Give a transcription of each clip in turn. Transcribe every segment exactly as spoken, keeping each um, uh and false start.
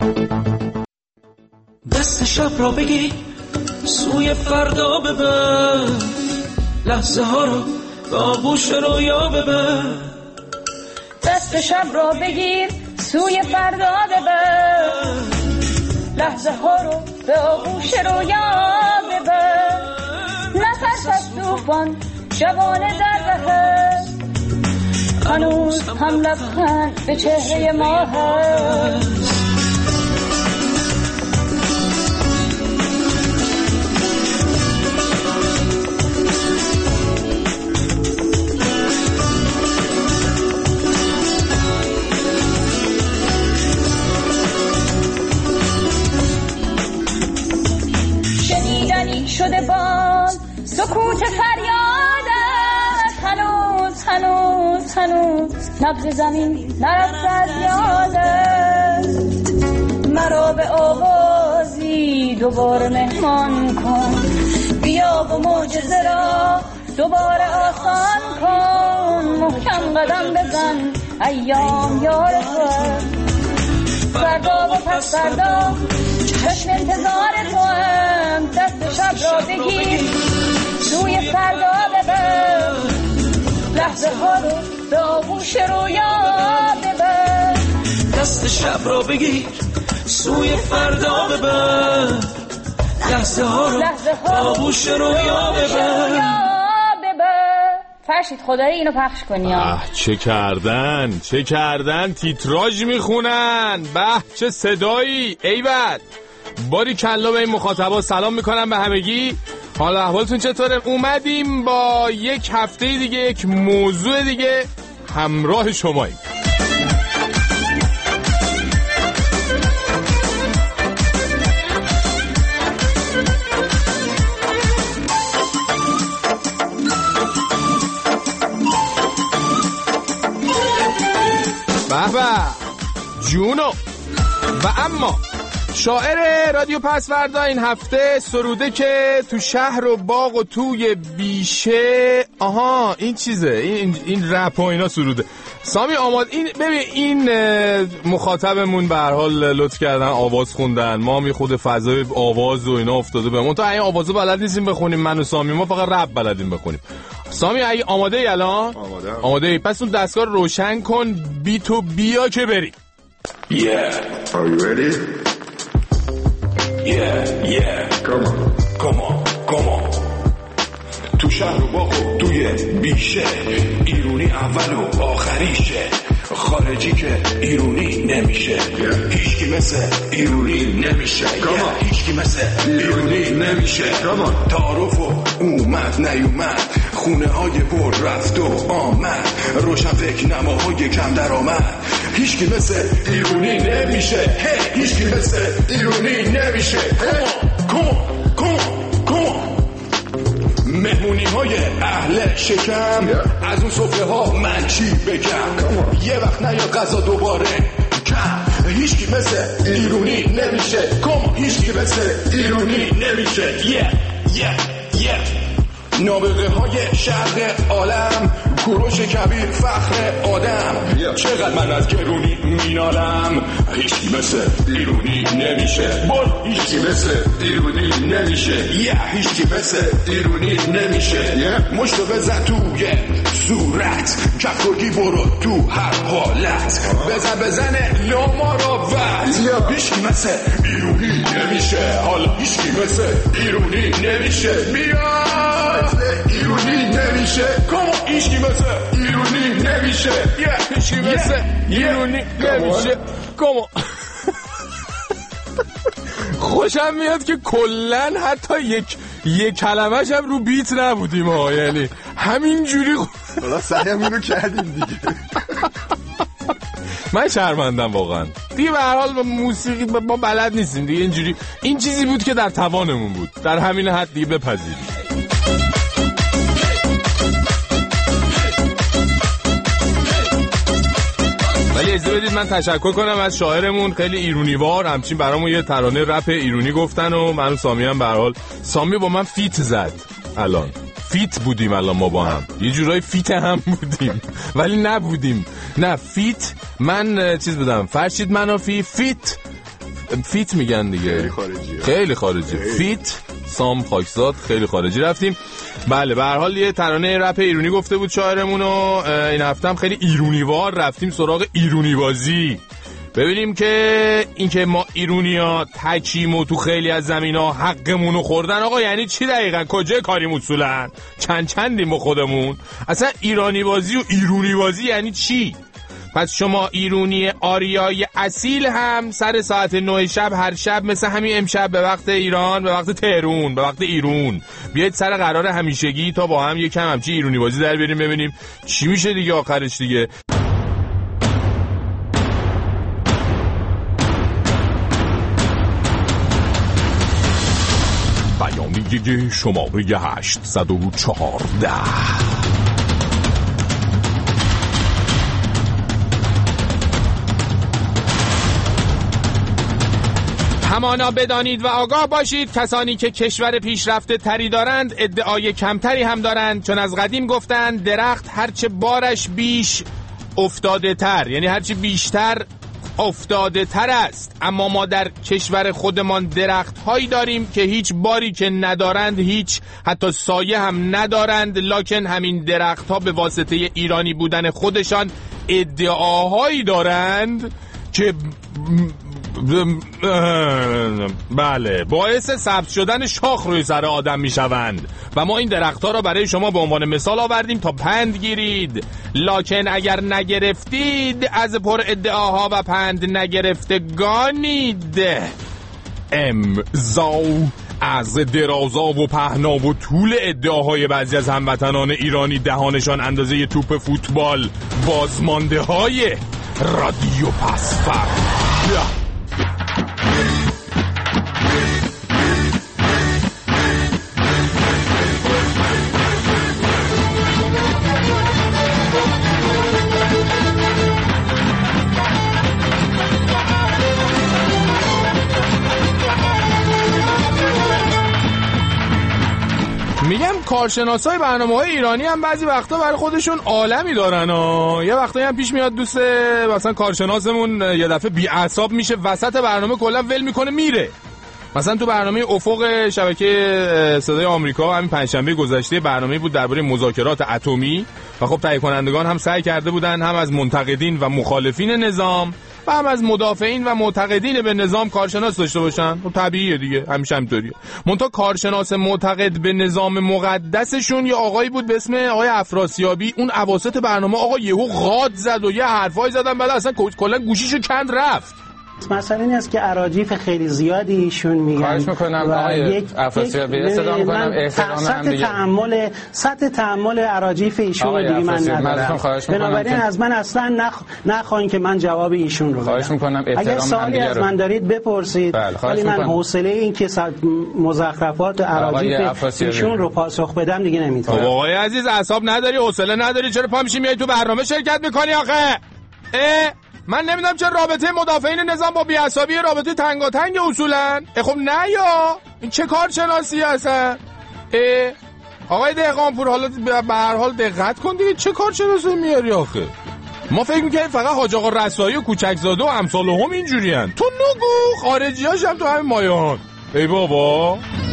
دست شب را بگیر سوی فردا ببر، لحظه ها رو به آغوش رویا ببر. دست شب را بگیر سوی فردا ببر، لحظه ها رو به آغوش رویا ببر. نفس از طوفان جوانه در رهست، هنوز هم لبخند به چهره ما هست. شنیدنی شده باز سکوت فریادت، هنوز هنوز هنوز نبض زمین نرفت از یادت. مرا به آوازی دوباره مهمان کن، بیا و معجزه را دوباره آسان کن. محکم قدم بزن ایام یار تو، فردا و پس فردا چشم انتظار توام. دست شب را بگیر سوی فردا ببر، لحظه ها رو به آغوش رویا ببر. دست شب را بگیر سوی فردا ببر، لحظه ها رو به آغوش رویا ببر. فرشید خدایی اینو پخش کنی. آه چه کردن چه کردن تیتراژ میخونن. به چه صدایی. ایول باری کلا به این مخاطبا سلام میکنم به همگی. حالا احوالتون چطوره؟ اومدیم با یک هفته دیگه یک موضوع دیگه همراه شماییم. بابا جونو. و اما شاعر رادیو پسوردا این هفته سروده که تو شهر و باغ و توی بیشه. آها این چیزه، این این رپ و اینا سروده. سامی آماد این ببین این مخاطبمون به هر حال لطف کردن آواز خوندن، ما می خود فضای آواز و اینا افتاده بهمون. تا این آوازو بلد نیستیم بخونیم من و سامی، ما فقط رپ بلدیم بخونیم. سامی اگه آماده ای الان؟ آماده آماده ای. پس اون دستگاه رو روشن کن، بی تو بیا که بری. Yeah. Are you ready? Yeah, yeah. Come on. Come on. Come on. تو شهر و باغ و توی بیشه، ایرونی اول و آخریشه. خارجی که ایرونی نمیشه، yeah. هیچکی مثل ایرونی نمیشه، yeah. هیچکی مثل ایرونی نمیشه. تعارف و اومد نیومد، خونه های پر رفت و آمد، روشن فکر نماهای کم در آمد. هیچکی مثل ایرونی نمیشه، hey. هیچکی مثل ایرونی نمیشه. کمان کمان کمان مهمونی های اهل شکم، yeah. از اون صفحه ها من چی بگم؟ یه وقت نیا غذا دوباره کم. هیچکی مثل ایرونی نمیشه، کم هیچکی مثل ایرونی نمیشه. yeah, yeah, yeah. نابغه های شرق عالم، کوروش کبیر فخر آدم، yeah. چقدر من از گرونی مینالم. هیچکی مثل ایرونی نمیشه، بل هیچکی مثل ایرونی نمیشه. یه yeah. هیچکی مثل ایرونی نمیشه. yeah. مشتو بزن توی صورت، کفگی برو تو هر حالت. uh-huh. بزن بزنه لاما را وقت. yeah. هیچکی مثل ایرونی نمیشه، حالا هیچکی مثل ایرونی نمیشه. بیاد ایرونی نمیشه، کما هیچکی مثل ایرونی نمیشه. yeah. هیچکی مثل yeah. ایرونی yeah. نمیشه، کما. خوشم میاد که کلن حتی یک یک کلمه‌ش هم رو بیت نبودیم ها، یعنی همین جوری حالا سعیم اینو کردیم دیگه. من شرمندم واقعا دیگه. به هر حال موسیقی ما بلد نیستیم دیگه. اینجوری این چیزی بود که در توانمون بود، در همین حد دیگه بپذیریم. ولی اجازه بدید من تشکر کنم از شاعرمون، خیلی ایرونیوار همچین برامون یه ترانه رپ ایرونی گفتن و من و سامی هم به هر حال. سامی با من فیت زد. الان فیت بودیم، الان ما با هم یه جورای فیت هم بودیم ولی نبودیم. نه فیت من چیز بودم، فرشید منافی فیت فیت میگن دیگه، خیلی خارجی خیلی خارجی فیت سام خاکزاد، خیلی خارجی رفتیم. بله به هر حال یه ترانه رپ ایرانی گفته بود شاعرمون و این هفته هم خیلی ایرونیوار رفتیم سراغ ایرونی بازی. ببینیم که اینکه ما ایرونیا تکیم و تو خیلی از زمینا حقمونو خوردن آقا یعنی چی دقیقاً؟ کجای کاریم اصولاً؟ چند چندیم با خودمون؟ اصلا ایرانی بازی و ایرونی بازی یعنی چی؟ پس شما ایرونی آریای اصیل هم سر ساعت نه شب هر شب مثل همین امشب به وقت ایران، به وقت تهران، به وقت ایرون بیاید سر قرار همیشگی تا با هم یکم همچی ایرونی بازی در بریم ببینیم چی میشه دیگه آخرش دیگه. بیانیه شماره هشتصد و چهارده. همانا بدانید و آگاه باشید کسانی که کشور پیشرفته تری دارند ادعای کمتری هم دارند، چون از قدیم گفتند درخت هرچه بارش بیش افتاده تر، یعنی هرچه بیشتر افتاده تر است. اما ما در کشور خودمان درخت هایی داریم که هیچ باری که ندارند، هیچ حتی سایه هم ندارند، لکن همین درخت ها به واسطه ایرانی بودن خودشان ادعاهایی دارند که بله باعث سبز شدن شاخ روی سر آدم می شوند و ما این درختها را برای شما به عنوان مثال آوردیم تا پند گیرید. لکن اگر نگرفتید از پر ادعاها و پند نگرفتگانید. امضا از درازا و پهنا و طول ادعاهای بعضی از هموطنان ایرانی دهانشان اندازه توپ فوتبال بازمانده های رادیو پس‌فردا. میگم کارشناسای برنامه‌های ایرانی هم بعضی وقتا برای خودشون عالمی دارن ها. یه وقتایی هم پیش میاد دوست مثلا کارشناسمون یه دفعه بی‌اعصاب میشه وسط برنامه کلا ول میکنه میره. مثلا تو برنامه افق شبکه صدای آمریکا همین پنجشنبه گذشته برنامه بود درباره مذاکرات اتمی و خب تهیه کنندگان هم سعی کرده بودن هم از منتقدین و مخالفین نظام و هم از مدافعین و معتقدین به نظام کارشناس داشته باشن. خب طبیعیه دیگه، همیشه همینطوریه. منتها کارشناس معتقد به نظام مقدسشون یه آقایی بود به اسم آقای افراسیابی. اون اواسط برنامه آقا یهو غاد زد و یه حرفایی زدن بعد اصلا کلا گوشیشو کند رفت. مثلا این است که اراجیف خیلی زیادی ایشون میگن. خواهش میکنم آقای افراسیابی صدا میکنم احترام هم دیگه. تحمل سطح تحمل اراجیف ایشون رو دیگه من ندارم. بنابراین از من اصلا نخ... نخواین که من جواب ایشون رو بدم. خواهش میکنم احترام اگر سوالی از من دارید بپرسید. ولی من حوصله این که مزخرفات اراجیف ایشون رو پاسخ بدم دیگه نمیتونم. آقای عزیز اعصاب نداری، حوصله نداری، چرا پا میشی میای تو برنامه شرکت میکنی آخه؟ اه من نمیدونم چه رابطه مدافعین نظام با بی‌عصابی رابطه تنگاتنگ اصولا. خب نه یا این چه کار شناسی هستن؟ آقای دهقانپور حالا به هر حال دقت کن دیگه، چه کار شناسی میاری آخه؟ ما فکر میکنیم فقط حاج آقا رسایی و کوچکزاده و امثال هم اینجوری هن. تو نگو خارجی هاش هم تو همین مایان. ای بابا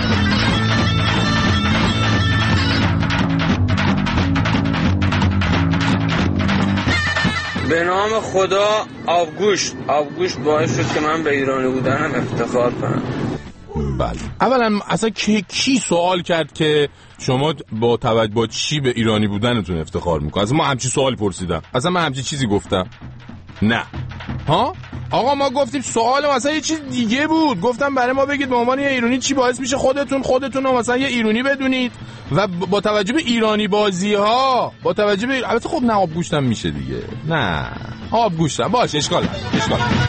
به نام خدا آبگوشت آبگوشت باعث شد که من به ایرانی بودنم افتخار کنم. بله اولا اصلا کی, کی سوال کرد که شما با توجه با چی به ایرانی بودنتون افتخار میکنید؟ اصلا ما همچی سوال پرسیدم؟ اصلا من همچی چیزی گفتم؟ نه ها آقا ما گفتیم سوال مثلا یه چیز دیگه بود. گفتم برای ما بگید به عنوان یه ایرانی چی باعث میشه خودتون خودتون رو مثلا یه ایرانی بدونید و با توجه به ایرانی بازی ها با توجه به البته خب نه آب گوشتم میشه دیگه، نه آب گوشتم باش اشکال نداره اشکال نداره.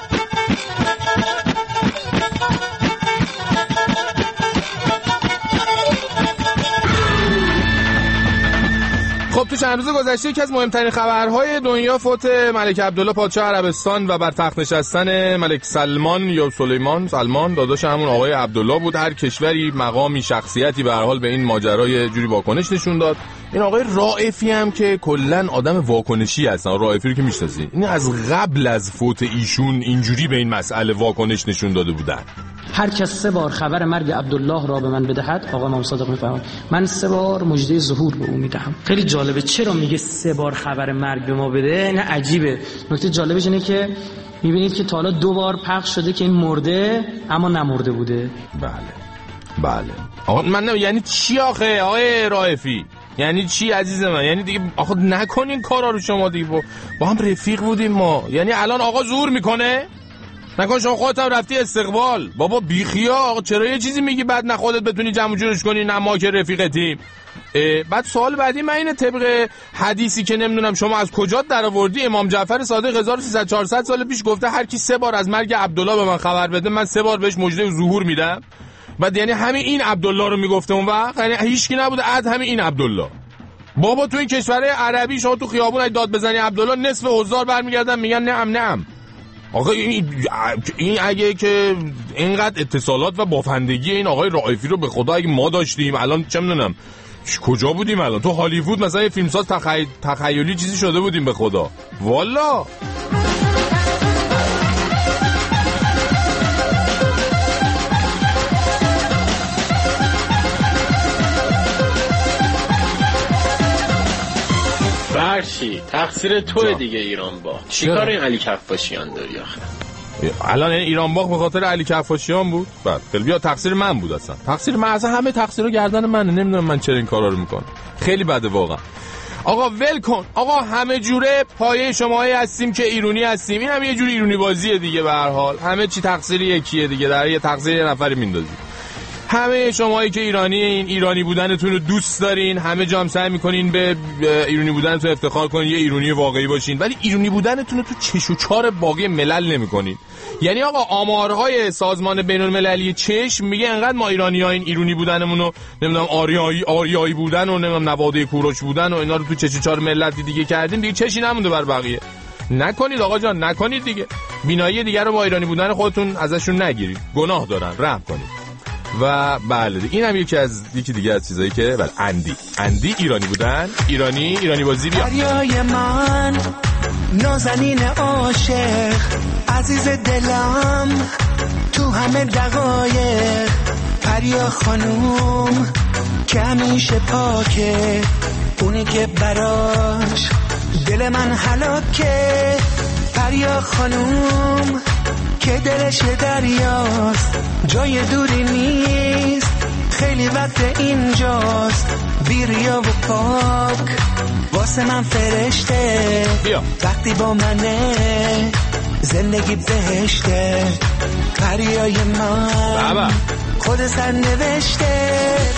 خب تو چند چند روز گذشته یکی از مهمترین خبرهای دنیا فوت ملک عبدالله پادشاه عربستان و بر تخت نشستن ملک سلمان یا سلیمان سلمان داداش همون آقای عبدالله بود. هر کشوری مقامی شخصیتی به هر حال به این ماجرای جوری واکنش نشون داد. این آقای رائفی هم که کلا آدم واکنشی هستن، رائفی رو که میشناسین، این از قبل از فوت ایشون اینجوری به این مسئله واکنش نشون داده بودن. هر کس سه بار خبر مرگ عبدالله را به من بدهد، آقا امام صادق میفرمایند، من سه بار مژده ظهور به او میدهم. خیلی جالبه چرا میگه سه بار خبر مرگ به ما بده؟ نه عجیبه. نکته جالبش اینه که میبینید که تا حالا دو بار پخش شده که این مرده اما نمرده بوده. بله بله. آقا من نه یعنی چی آخه آقای رائفی؟ یعنی چی عزیز من؟ یعنی دیگه آخه نکنین کارا رو شما دیگه، با, با هم رفیق بودیم ما. یعنی الان آقا ظهور میکنه؟ نکن شما خودت هم رفتی استقبال. بابا بیخیا آقا، چرا یه چیزی میگی بعد نه خودت بتونی جمع جورش کنی نه ما که رفیقتیم. بعد سوال بعدی من اینه، طبق حدیثی که نمیدونم شما از کجا در آوردی، امام جعفر صادق هزار و سیصد چهارصد سال پیش گفته هر کی سه بار از مرگ عبدالله به من خبر بده من سه بار بهش مژده ظهور میدم. بعد یعنی همین این عبدالله رو میگفته اون وقت، یعنی هیچکی نبوده عد همین این عبدالله. بابا تو این کشورهای عربی شما تو خیابون داد بزنی عبدالله نصف حضار برمیگردن میگن نعم نعم. آقا این, این اگه که اینقدر اتصالات و بافندگی این آقای رائفی رو به خدا اگه ما داشتیم الان چه میدونم کجا بودیم الان؟ تو هالیوود مثلا یه فیلمساز تخی... تخیلی چیزی شده بودیم به خدا والا. برشی تقصیر توه دیگه ایران با چیکار این علی کفاشیان داری آخه؟ الان این ایران باغ به خاطر علی کفاشیان بود؟ بعد خیلی بیا تقصیر من بود اصلا. تقصیر من اصلا همه تقصیرها گردن منه. نمیدونم من چرا این کارا رو میکنم. خیلی بده واقعا. آقا ول کن. آقا همه جوره پایه شماهایی هستیم که ایرانی هستیم. این هم یه جوری ایرانی بازیه دیگه به هر حال. همه چی تقصیر یکیه دیگه. در یه تقصیر یه نفری میندازی. همه شماهایی که ایرانی این ایرانی بودنتون رو دوست دارین، همه جا هم سعی میکنین به ایرانی بودنتون افتخار کنین، یه ایرانی واقعی باشین، ولی ایرانی بودنتون رو تو چش و چار باقی ملل نمیکنین. یعنی آقا آمارهای سازمان بین‌المللی چشم میگه انقدر ما ایرانی‌ها این ایرانی بودنمون رو نمیدونم آریایی آریایی بودن و نمیدونم نواده کوروش بودن و اینا رو تو چش و چار ملت دیگه کردیم، دیگه چشی نمونده بر بقیه. نکنید آقا جان، نکنید دیگه. بینایی دیگه رو با ایرانی بودن خودتون ازشون نگیرید. گناه دارن، رحم کنید. و بله این هم یکی از یکی دیگه از چیزایی که بله اندی اندی ایرانی بودن، ایرانی ایرانی بازی. بیا فریای من نازنین عاشق عزیز دلم تو همه دقایق، فریا خانوم که همیشه پاکه، اونی که براش دل من هلاکه، فریا خانوم که دلش دریاست، جای دوری نیست، خیلی وقت اینجاست، بیریا و پاک واسه من فرشته، بیا. وقتی با منه زندگی بهشته، فریای من بابا. خود سر نوشته،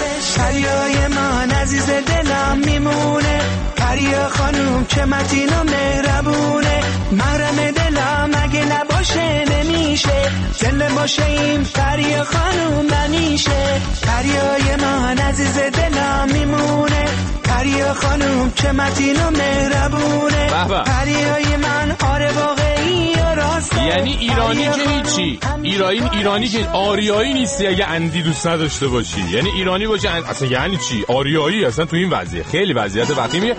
فریای من عزیز دلم میمونه، فریا خانوم چه متین و مهربونه، محرم دلم اگه نباشه نمیشه، دل باشه این فریا خانوم منیشه، فریای من عزیز دلم میمونه، فریا خانوم چه متین و مهربونه، فریای من آره واقعی و راسته. یعنی ایرانی که هیچی، ایرانی ایرانی که آریایی نیستی اگه اندی دوست نداشته باشی، یعنی ایرانی باشی اصلا یعنی چی؟ آریایی اصلا تو این وضعیه خیلی وضعیت وخیمیه.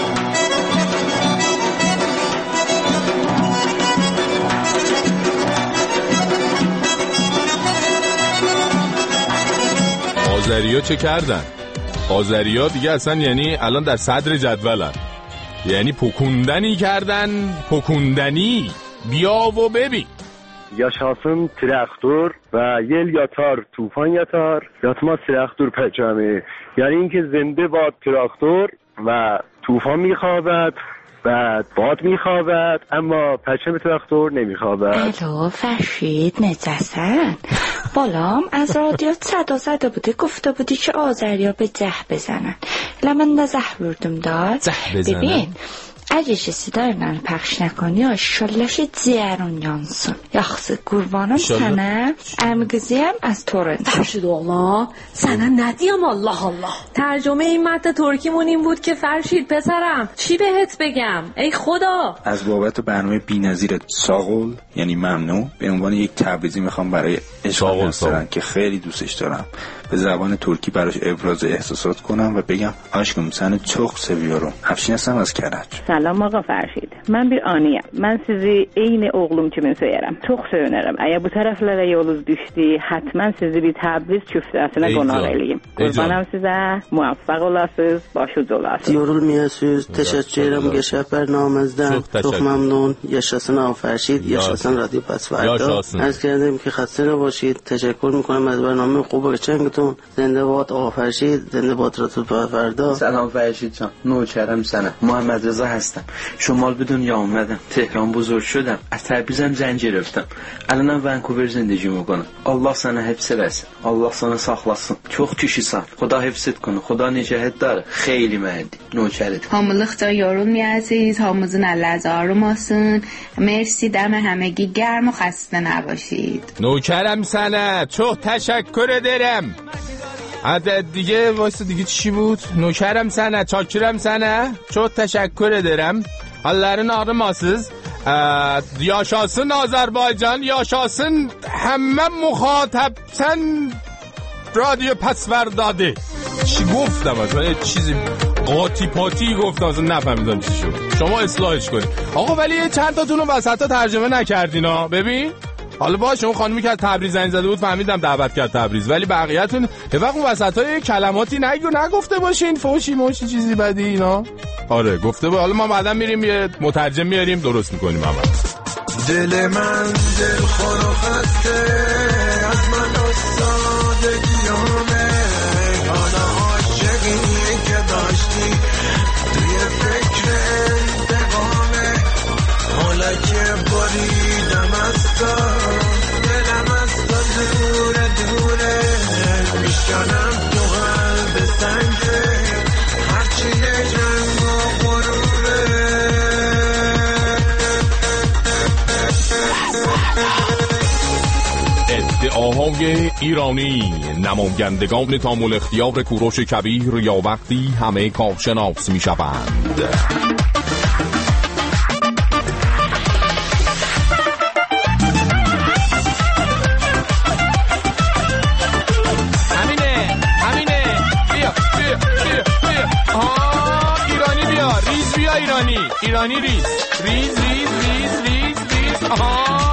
آذریا چه کردن؟ آذریا دیگه اصلا یعنی الان در صدر جدولن، یعنی پکوندنی کردن، پکوندنی. بیا و ببین. Yaşasın traktör ve yel yatar tufan yatar, yatmaz traktör pecami. یعنی اینکه زنده باد تراکتور و طوفان میخوابد و باد میخوابد اما پرچم تراکتور نمیخوابد. الو فرشید نجسن بالام از رادیو صدا زده بوده، گفته بودی که آذریا به زه بزنن، لمن ده زه بردم داد. زه بزنن؟ ببین اگه چیزی دارن پخش نکنی شلش زیرون yansın. Yaxşı qurbanım sənə. Əmqiziyəm از تورنتو. فرشید الله سنه ندیم الله الله. ترجمه این متن ترکیمون این بود که فرشید پسرم چی بهت بگم ای خدا. از بابت برنامه بی‌نظیرت ساغل یعنی ممنوع به عنوان یک تبریزی میخوام برای عشق نصران که خیلی دوستش دارم به زبان ترکی براش ابراز احساسات کنم و بگم aşkım seni çok seviyorum. Afşin hesam az Karac. Salam ağa Farşid. Mən bir aniyəm. Mən sizi eyni oğlum kimi söyərəm. Çox söyünərəm. Əgər bu tərəflərə yolunuz düşdü, həttəmən sizi bir təbriz küftəsinə qonaq eləyim. Qurbanam sizə. Muvaffaq olasınız, başucu olasınız. Yorulmayasınız. Təşəkkür edirəm qəşəng bərnamənizdən. Çox məmnun. Yaşasın ağa Farşid. Yaşasın رادیو پسوردا. از کردیم که خسته نباشید. تشکر میکنم از برنامه خوب و قشنگتون. زنده باد آقا فرشید. زنده باد رادیو پسوردا. سلام فرشید جان. نوکرم سنم. محمد رضا هستم. شمال به دنیا اومدم. تهران بزرگ شدم. از تبریزم زن گرفتم. الانم ونکوور زندگی میکنم. Allah sana hepsi versin. Allah sana saklasın. Çok kişisən. Xuda hifz et کنه. خدا نجات داره. خیلی مردی. نوکرت. Hamılıqca yorulmayasınız. Hamımızın əlləriniz ağrım olsun. مرسی دم همگی گرم و خسته نباشید. نوکرم سنه. çok teşekkür ederim. عدد دیگه واسه دیگه چی بود؟ نوکرم سنه. چاکرم سنه. çok teşekkür ederim. Hallerin ağrımasız. Yaşasın Azerbaycan, yaşasın همه مخاطب sen رادیو پسورداده. چی گفتم اصلا؟ یه چیزی قاطی پاتی گفتم اصلا نفهمیدم چی شد. شما اصلاحش کنید آقا. ولی چند تاتون رو وسط ها ترجمه نکردین ها. ببین حالا باشه اون خانومی که از تبریز زنگ زده بود فهمیدم دعوت کرد تبریز، ولی بقیه‌تون یه وقت اون وسطای کلماتی نگو نگفته باشین فوشی موشی چیزی بدی اینا. آره گفته بود. حالا ما بعدا میریم یه مترجم میاریم درست میکنیم. اما دل من دل خور و خسته از من استادگیامه حالا عاشقی که داشتی توی فکر انتقامه حالا که بریدم از تو دلم از تو دوره دوره میشکنم تو قلب سنگه هرچی جنگ و غروره ادعاهای ایرانی نمایندگان تامل اختیار کوروش کبیر یا وقتی همه کارشناس می شوند. همینه همینه بیا بیا بیا بیا آها ایرانی بیا ریز بیا ایرانی ایرانی ریز ریز ریز ریز ریز ریز آها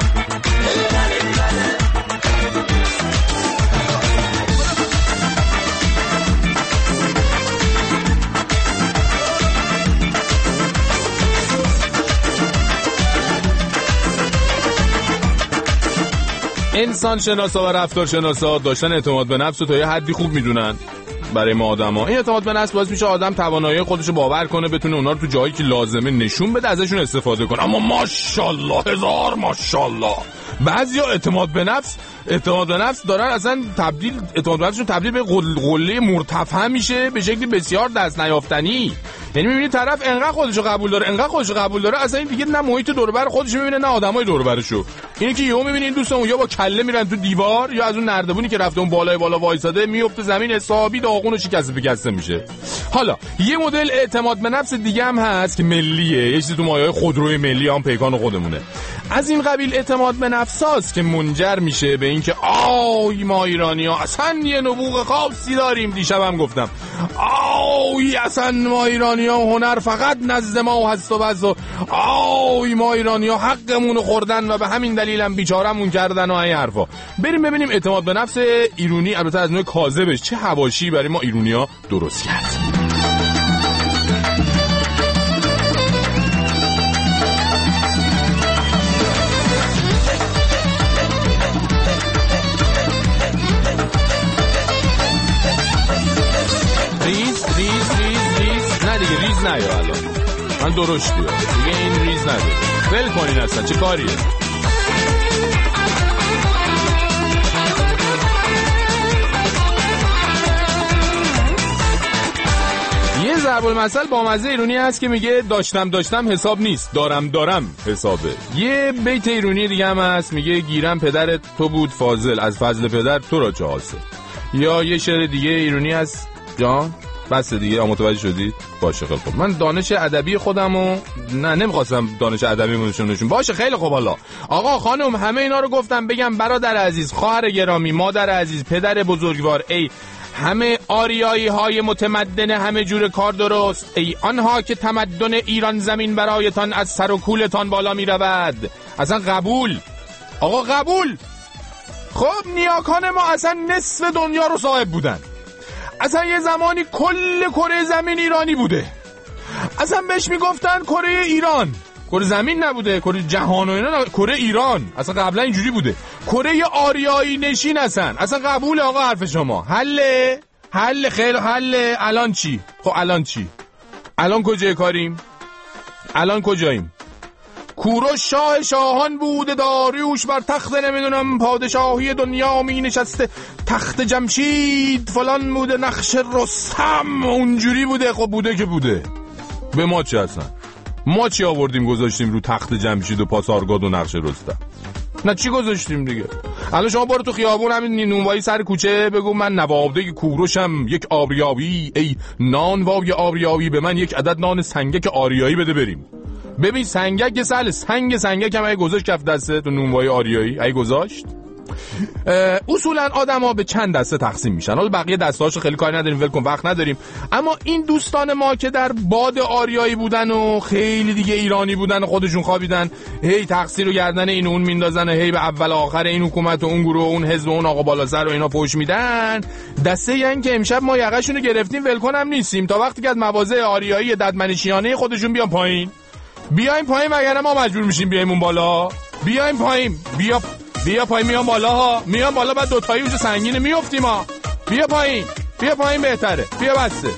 انسان شناسا و رفتار شناسا داشتن اعتماد به نفس رو تا یه حدی خوب میدونن برای ما آدما. این اعتماد به نفس باعث میشه آدم توانایی خودشو باور کنه، بتونه اونا رو تو جایی که لازمه نشون بده، ازشون استفاده کنه. اما ماشاءالله هزار ماشاءالله بعضیا اعتماد به نفس اعتماد به نفس دارن اصلا تبدیل اعتماد به نفسشون تبدیل به قله مرتفع میشه به شکلی بسیار دست نیافتنی. یعنی میبینی طرف انقدر خودشو قبول داره انقدر خودشو قبول داره اصلا این دیگه نه محیط دور و بر خودش میبینه نه آدمای دور و برشو. اینه که یهو میبینی این دوستمون یا با کله میرن تو دیوار یا از اون نردبونی که رفته اون بالای بالا وایساده میفته زمین، حسابی داغون و شکسته بکسته میشه. حالا یه مدل اعتماد به نفس دیگه هم هست که ملیه، یه چیزی تو مایه‌های خودروی ملی هم پیکان خودمونه. از این قبیل اعتماد به نفساست که منجر میشه به اینکه آی ما ایرانی‌ها اصلا یه نبوغ خاصی داریم. دیشبم گفتم آی اصلا ما ایرانی‌ها هنر فقط نزد ما هست و بس و آی ما ایرانی‌ها حقمون خوردن و به همین دلیلم بیچاره‌مون کردن و این حرفا. بریم ببینیم اعتماد به نفس ایرانی البته از نوع کاذبش چه حواشی برای ما ایرانی‌ها درست کرد. ریز ریز ریز ریز نه دیگه ریز نه یا الان من درشت بیاد دیگه این ریز نداره ول کنین اصلا چه کاریه. یه ضرب المثل با مزه ایرانی هست که میگه داشتم داشتم حساب نیست، دارم دارم حسابه. یه بیت ایرانی دیگه هم هست میگه گیرم پدرت تو بود فاضل، از فضل پدر تو را چه حاصل. یا یه شعر دیگه ایرانی هست جان بس دیگه متوجه شدید؟ باشه خیلی خوب. من دانش ادبی خودمو نه نمیخواستم دانش ادبی منشون نشون. باشه خیلی خوب. حالا آقا خانم همه اینا رو گفتم بگم برادر عزیز، خواهر گرامی، مادر عزیز، پدر بزرگوار، ای همه آریایی های متمدن همه جور کار درست، ای آنها که تمدن ایران زمین برایتان از سر و کولتان بالا می رود. اصلا قبول آقا قبول. خب نیاکان ما اصلا نصف دنیا رو صاحب بودن، اصلا یه زمانی کل کره زمین ایرانی بوده، اصلا بهش میگفتن کره ایران، کره زمین نبوده، کره جهان و اینا، کره ایران اصلا قبلا اینجوری بوده، کره آریایی نشین اصلا. اصلا قبول آقا حرف شما؟ حله حله خیلی حله. الان چی؟ خب الان چی؟ الان کجای کاریم؟ الان کجاییم؟ کوروش شاه شاهان بوده، داریوش بر تخت نمیدونم پادشاهی دنیا می نشسته، تخت جمشید فلان بوده، نقش رستم اونجوری بوده. خب بوده که بوده، به ما چه اصلا؟ ما چی آوردیم گذاشتیم رو تخت جمشید و پاسارگاد و نقش رستم؟ نه چی گذاشتیم دیگه؟ الان شما برو تو خیابون همین نونوایی سر کوچه بگو من نوابده کوروشم یک آریایی، ای نان وای آریایی به من یک عدد نان سنگک آریایی بده بریم. ببین سنگک سال سنگ سنگک هم ای گذاشت کف دسته تو نونوای آریایی ای گذاشت. اصولا آدما به چند دسته تقسیم میشن، حالا بقیه دستهاشو خیلی کاری نداریم، ول کن وقت نداریم. اما این دوستان ما که در باد آریایی بودن و خیلی دیگه ایرانی بودن و خودشون خوابیدن، هی تقصیر و گردن این اون میندازن، هی به اول آخر این حکومت و اون گروه و اون حزب و اون آقا بالا سر و اینا فوش میدن. دسته یعنی که امشب ما یقهشونو گرفتیم ول کنم نیستیم تا وقتی که از مواضع آریایی ددمنشیانه خودشون بیان پایین. بیایم پایین وگرنه ما مجبور میشیم بیایم اون بالا. بیایم پایین، بیا بیا پایین، میام بالا ها، میام بالا بعد دوتایی اونجا سنگینه میافتیم ها. بیا پایین، بیا پایین بهتره، بیا بسته.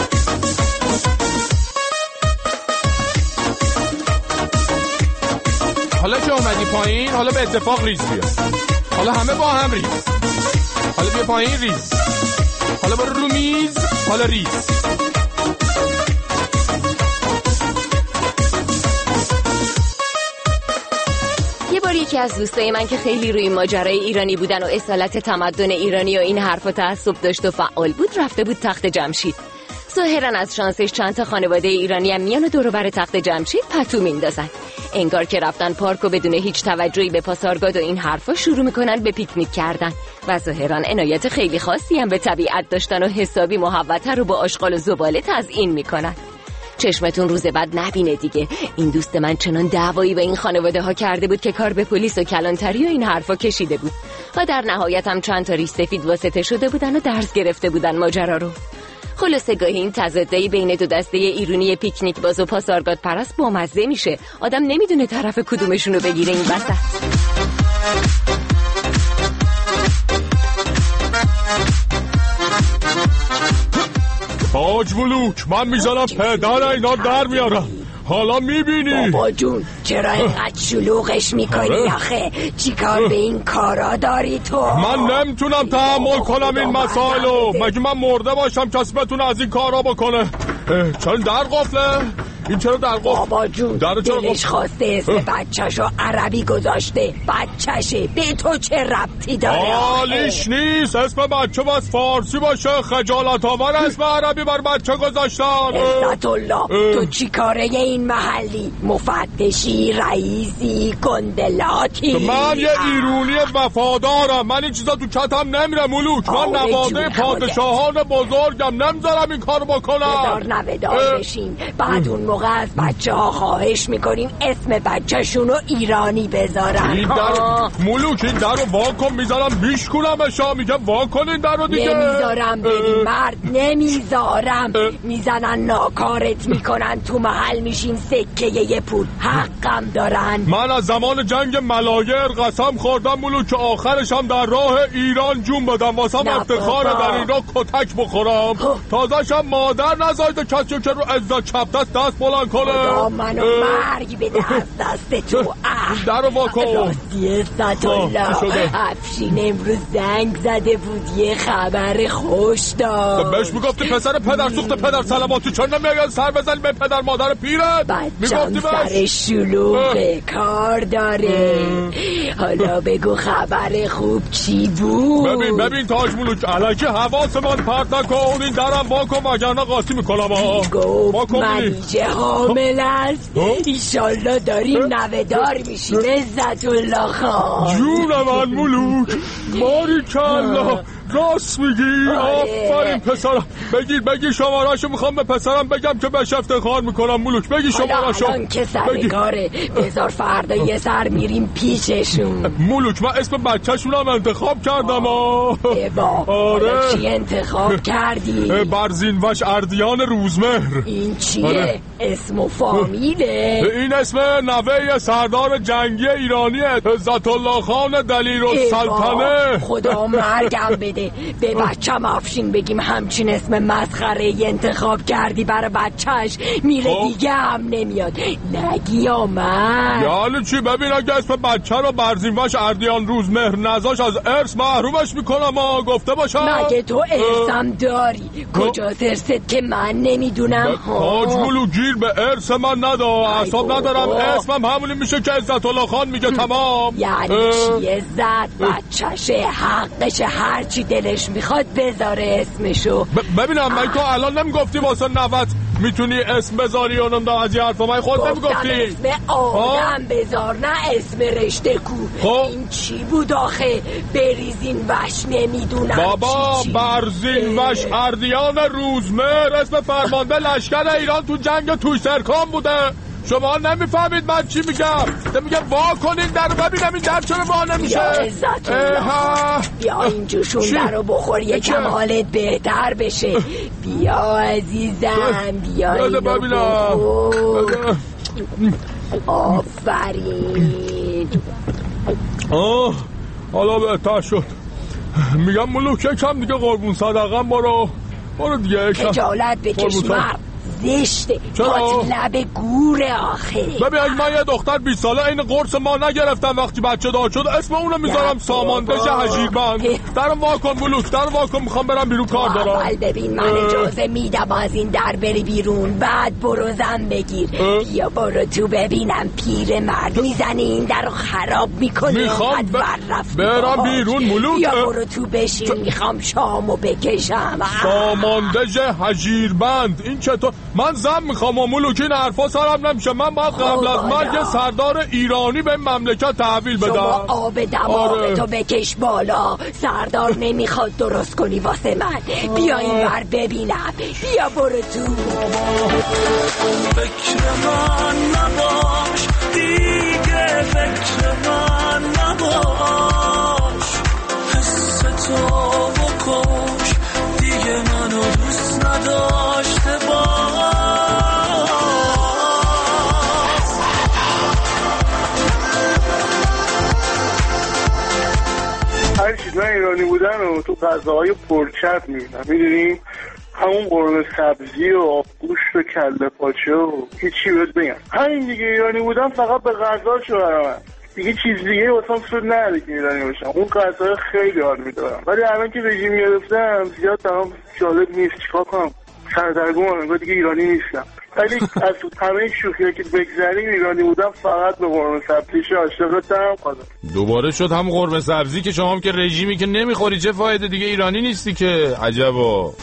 حالا که اومدی پایین، حالا به اتفاق ریز بیا، حالا همه با هم ریز، حالا بیا پایین ریز، حالا برو رو میز، حالا ریز. یکی از دوستای من که خیلی روی ماجرای ایرانی بودن و اصالت تمدن ایرانی و این حرفا تعصب داشت و فعال بود رفته بود تخت جمشید. ظاهرا از شانسش چند تا خانواده ایرانی هم میان و دور و بر تخت جمشید پتو میندازن. انگار که رفتن پارک و بدون هیچ توجهی به پاسارگاد و این حرفا شروع میکنن به پیکنیک کردن و ظاهرا عنایت خیلی خاصی هم به طبیعت داشتن و حسابی محوطه رو با آشغال و زباله تزیین میکنن. چشمتون روز بعد نبینه دیگه. این دوست من چنان دعوایی به این خانواده ها کرده بود که کار به پلیس و کلانتری و این حرفا کشیده بود و در نهایت هم چند تا ریش سفید واسطه شده بودن و درس گرفته بودن ماجرا رو. خلاصه گاهی این تضادهای بین دو دسته ایرانی پیکنیک باز و پاسارگاد پرست بامزه میشه، آدم نمیدونه طرف کدومشون رو بگیره این وسط. تاج ملوک من میزنم پدر اینا در میارم، حالا میبینی؟ بابا جون چرا اینقدر شلوغش میکنی آخه؟ چیکار به این کارا داری تو؟ من نمیتونم تحمل کنم این مسائلو، مگه من مرده باشم کسی بتونه از این کارا بکنه؟ چرا در قفله؟ این چرا در قفل؟ بابا جون دلش خواسته اسم بچه‌شو عربی گذاشته، بچه‌شه، به تو چه ربطی داره؟ حالیش نیست، اسم بچه باید فارسی باشه، خجالت آور اسم عربی بر بچه گذاشتن. عزت الله تو چی کاره این محلی؟ مفتشی، رئیسی، گندلاتی؟ من یه ایرونی وفادارم، من این چیزا تو کتم نمیره ملوک، من نواده پادشاهان بزرگم، نمیذارم این کارو بکنم. بدار نویدار بشین، بعد اون موقع از بچه ها خواهش میکنیم اسم بچه شونو ایرانی بذارن. این در ملوک این در رو واکن میذارم بیشکونم اشا، میگم واکن این در رو دیگه. نمیذارم ببین مرد، نمیذارم. میزنن ناکارت میکنن تو محل میشیم سکه یه پول، حقم دارن. من از زمان جنگ ملایر قسم خوردم ملوک که آخرش هم در راه ایران جون بدم، واسم افتخاره در اینا کتک بخورم. تازه‌شم مادر نزایده کسی که رو عزت چپ دست دست بلند کنه. خدا منو مرگ بده از دست تو. در رو واکن. راستی عزت الله افشین امروز زنگ زده بود یه خبر خوش داشت. بهش میگفتی پسر پدر سوخت پدر سلاماتی چون نمیاید سر بزنی به پدر مادر پیرت؟ بچم سر شلوغه کار داره. حالا بگو خبر خوب چی بود؟ ببین ببین تاج ملوک الکی حواسمان پرت نکن. این درم واکن وگرنه قاطی میکنم. گفت منیجه حامل است. ایشالله داریم نوه‌دار میشیم عزت الله خان. جون من ملوک ماری کلا راست میگی. آفرین پسرم. بگیر بگیر شماره‌شو میخوام به پسرم بگم که بهش افتخار میکنم. ملوک بگیر شماره‌شو. الان که سر کاره بذار فردا یه سر میریم پیششون. ملوک من اسم بچه‌شونم انتخاب کردم. آره چی انتخاب کردی؟ برزینوش اردیان روزمهر. این چیه؟ آره. اسم و فامیله؟ این اسم نوه سردار جنگی ایرانیه عزت الله خان دلیرالسلطنه. خدا مرگم بده. به بچم افشین بگیم همچین اسم مسخره انتخاب کردی برای بچهش میره دیگه هم نمیاد. نگی آمد یعنی چی؟ ببین اگه اسم بچه رو برزینوش اردیان روزمهر نذاش از ارث محرومش میکنم. گفته باشم مگه تو ارثم داری؟ کجا ارثت که من نمیدونم؟ تاج ملوک گیر به ارث من ندا. اعصاب ندارم. اسمم همونی میشه که عزت الله خان میگه. تمام. یعنی چی عزت؟ بچهشه حقشه هرچی دلش میخواد بذاره اسمشو. ببینم من تو الان نمیگفتی واسه نوت میتونی اسم بذاری اونم دا از یه حرفا من خود نمیگفتی؟ اسم آدم بذار نه اسم رشته کو. این چی بود آخه؟ بریزین وش نمیدونم بابا. چی چی. برزین وش اردیان روزمهر اسم فرمانده لشکر ایران تو جنگ تویسرکان بوده. شما نمیفهمید من چی میگم. میگم وا کنین در ببینم این در چرا وا نمیشه. بیا عزت الله بیا این جوشون در رو بخور یکم حالت بهتر بشه. بیا عزیزم بیا اینو بخور. آفرین. آه حالا بهتر شد. میگم ملوک یکم دیگه قربون صدقم برو برو دیگه. خجالت بکش مرد زشته. پات لب گوره آخه. ببین اگه من یه دختر بیست ساله این قرص ما نگرفتم وقتی بچه دار شد اسم اونو میذارم ساماندهش هژیربند. درم واکن ملوک در واکن میخوام برم بیرون کار دارم. اول ببین من اجازه میدم از این در بری بیرون بعد برو زن بگیر. بیا برو تو ببینم پیر مرد میزنی این در رو خراب میکنی. میخوام ب... برم بیرون ملوک. بیا برو تو بشین میخوام شامو بکشم. ساماندهش هژیربند این چطور؟ من زن میخوام و ملوک این حرفا سرم نمیشه. من باید قبل از مرگ سردار ایرانی به مملکت تحویل بدم. شما آب دماغ تو بکش بالا. سردار نمیخواد درست کنی واسه من. بیا این بر ببینم. بیا برو تو. فکر من نباش دیگه فکر من نباش. حس تو بکش دیگه منو دوست نداشته باش. هر چیز من ایرانی بودن و تو غذاهای پرچرب میبینم. میدونیم همون قرمه سبزی و آبگوشت و کله پاچه و هیچی بهت بگم همین دیگه. ایرانی بودن فقط به غذا شو برام دیگه چیز دیگه واسم سود نداره که ایرانی باشم. اون غذا خیلی حال میدارم ولی الان که رژیم گرفتم زیاد تمام جالب نیست. چیکار کنم؟ سردرگمم انگار دیگه ایرانی نیستم. ولی از همه شوخی‌ها که بگذریم ایرانی بودم فقط به قرمه سبزیش عاشقتم. دوباره شد هم قرمه سبزی که شما هم که رژیمی که نمیخوری چه فایده دیگه ایرانی نیستی که. عجبا.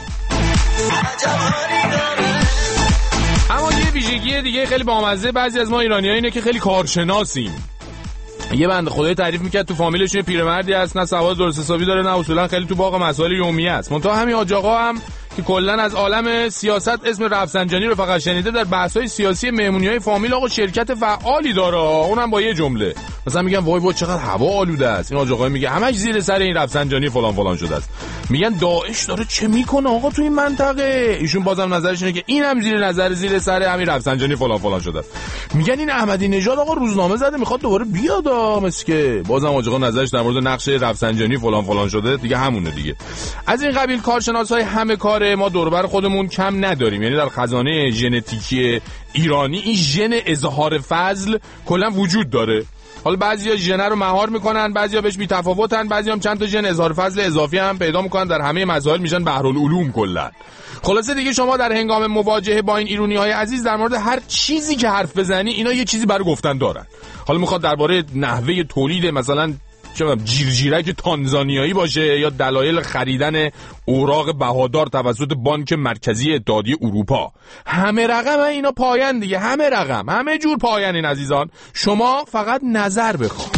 اما یه ویژگی دیگه خیلی بامزه بعضی از ما ایرانی‌ها اینه که خیلی کارشناسیم. یه بنده خدای تعریف میکرد تو فامیلشون پیرمردی هست نه سواد درست حسابی داره نه اصولا خیلی تو باغ مسائل یومیه است. منتها همین حاج آقا هم که کلا از عالم سیاست اسم رفسنجانی رو فقط شنیده در بحث‌های سیاسی مهمونی‌های فامیل آقا شرکت فعالی داره. اونم با یه جمله مثلا میگن وای وای چقدر هوا آلوده است. این حاج آقا میگه همش زیر سر این رفسنجانی فلان فلان شده است. میگن داعش داره چه میکنه آقا تو این منطقه. ایشون بازم نظرش اینه که اینم زیر نظر زیر سر همین رفسنجانی فلان فلان شده است. میگن این احمدی نژاد آقا روزنامه زده میخواد دوباره بیاد مثل که بازم حاج آقا نظرش در مورد نقش رفسنجانی فلان فلان شده دیگه همونه دیگه. از این قبیل کارشناسای همه کار داره، ما دور و بر خودمون کم نداریم. یعنی در خزانه ژنتیکی ایرانی این ژن اظهار فضل کلا وجود داره. حالا بعضیا ژن رو مهار میکنن، بعضیا بهش بی‌تفاوتن، بعضیا هم چند تا ژن اظهار فضل اضافی هم پیدا میکنن، در همه مسائل میشن بحرالعلوم کلا. خلاصه دیگه شما در هنگام مواجهه با این ایرونی‌های عزیز در مورد هر چیزی که حرف بزنی اینا یه چیزی برای گفتن دارن. حالا میخواد درباره نحوه تولید مثلا چه جیرجیرک تانزانیایی باشه یا دلایل خریدن اوراق بهادار توسط بانک مرکزی اتحادیه اروپا، همه رقم اینا پایان دیگه، همه رقم، همه جور پایان این عزیزان. شما فقط نظر بخواه.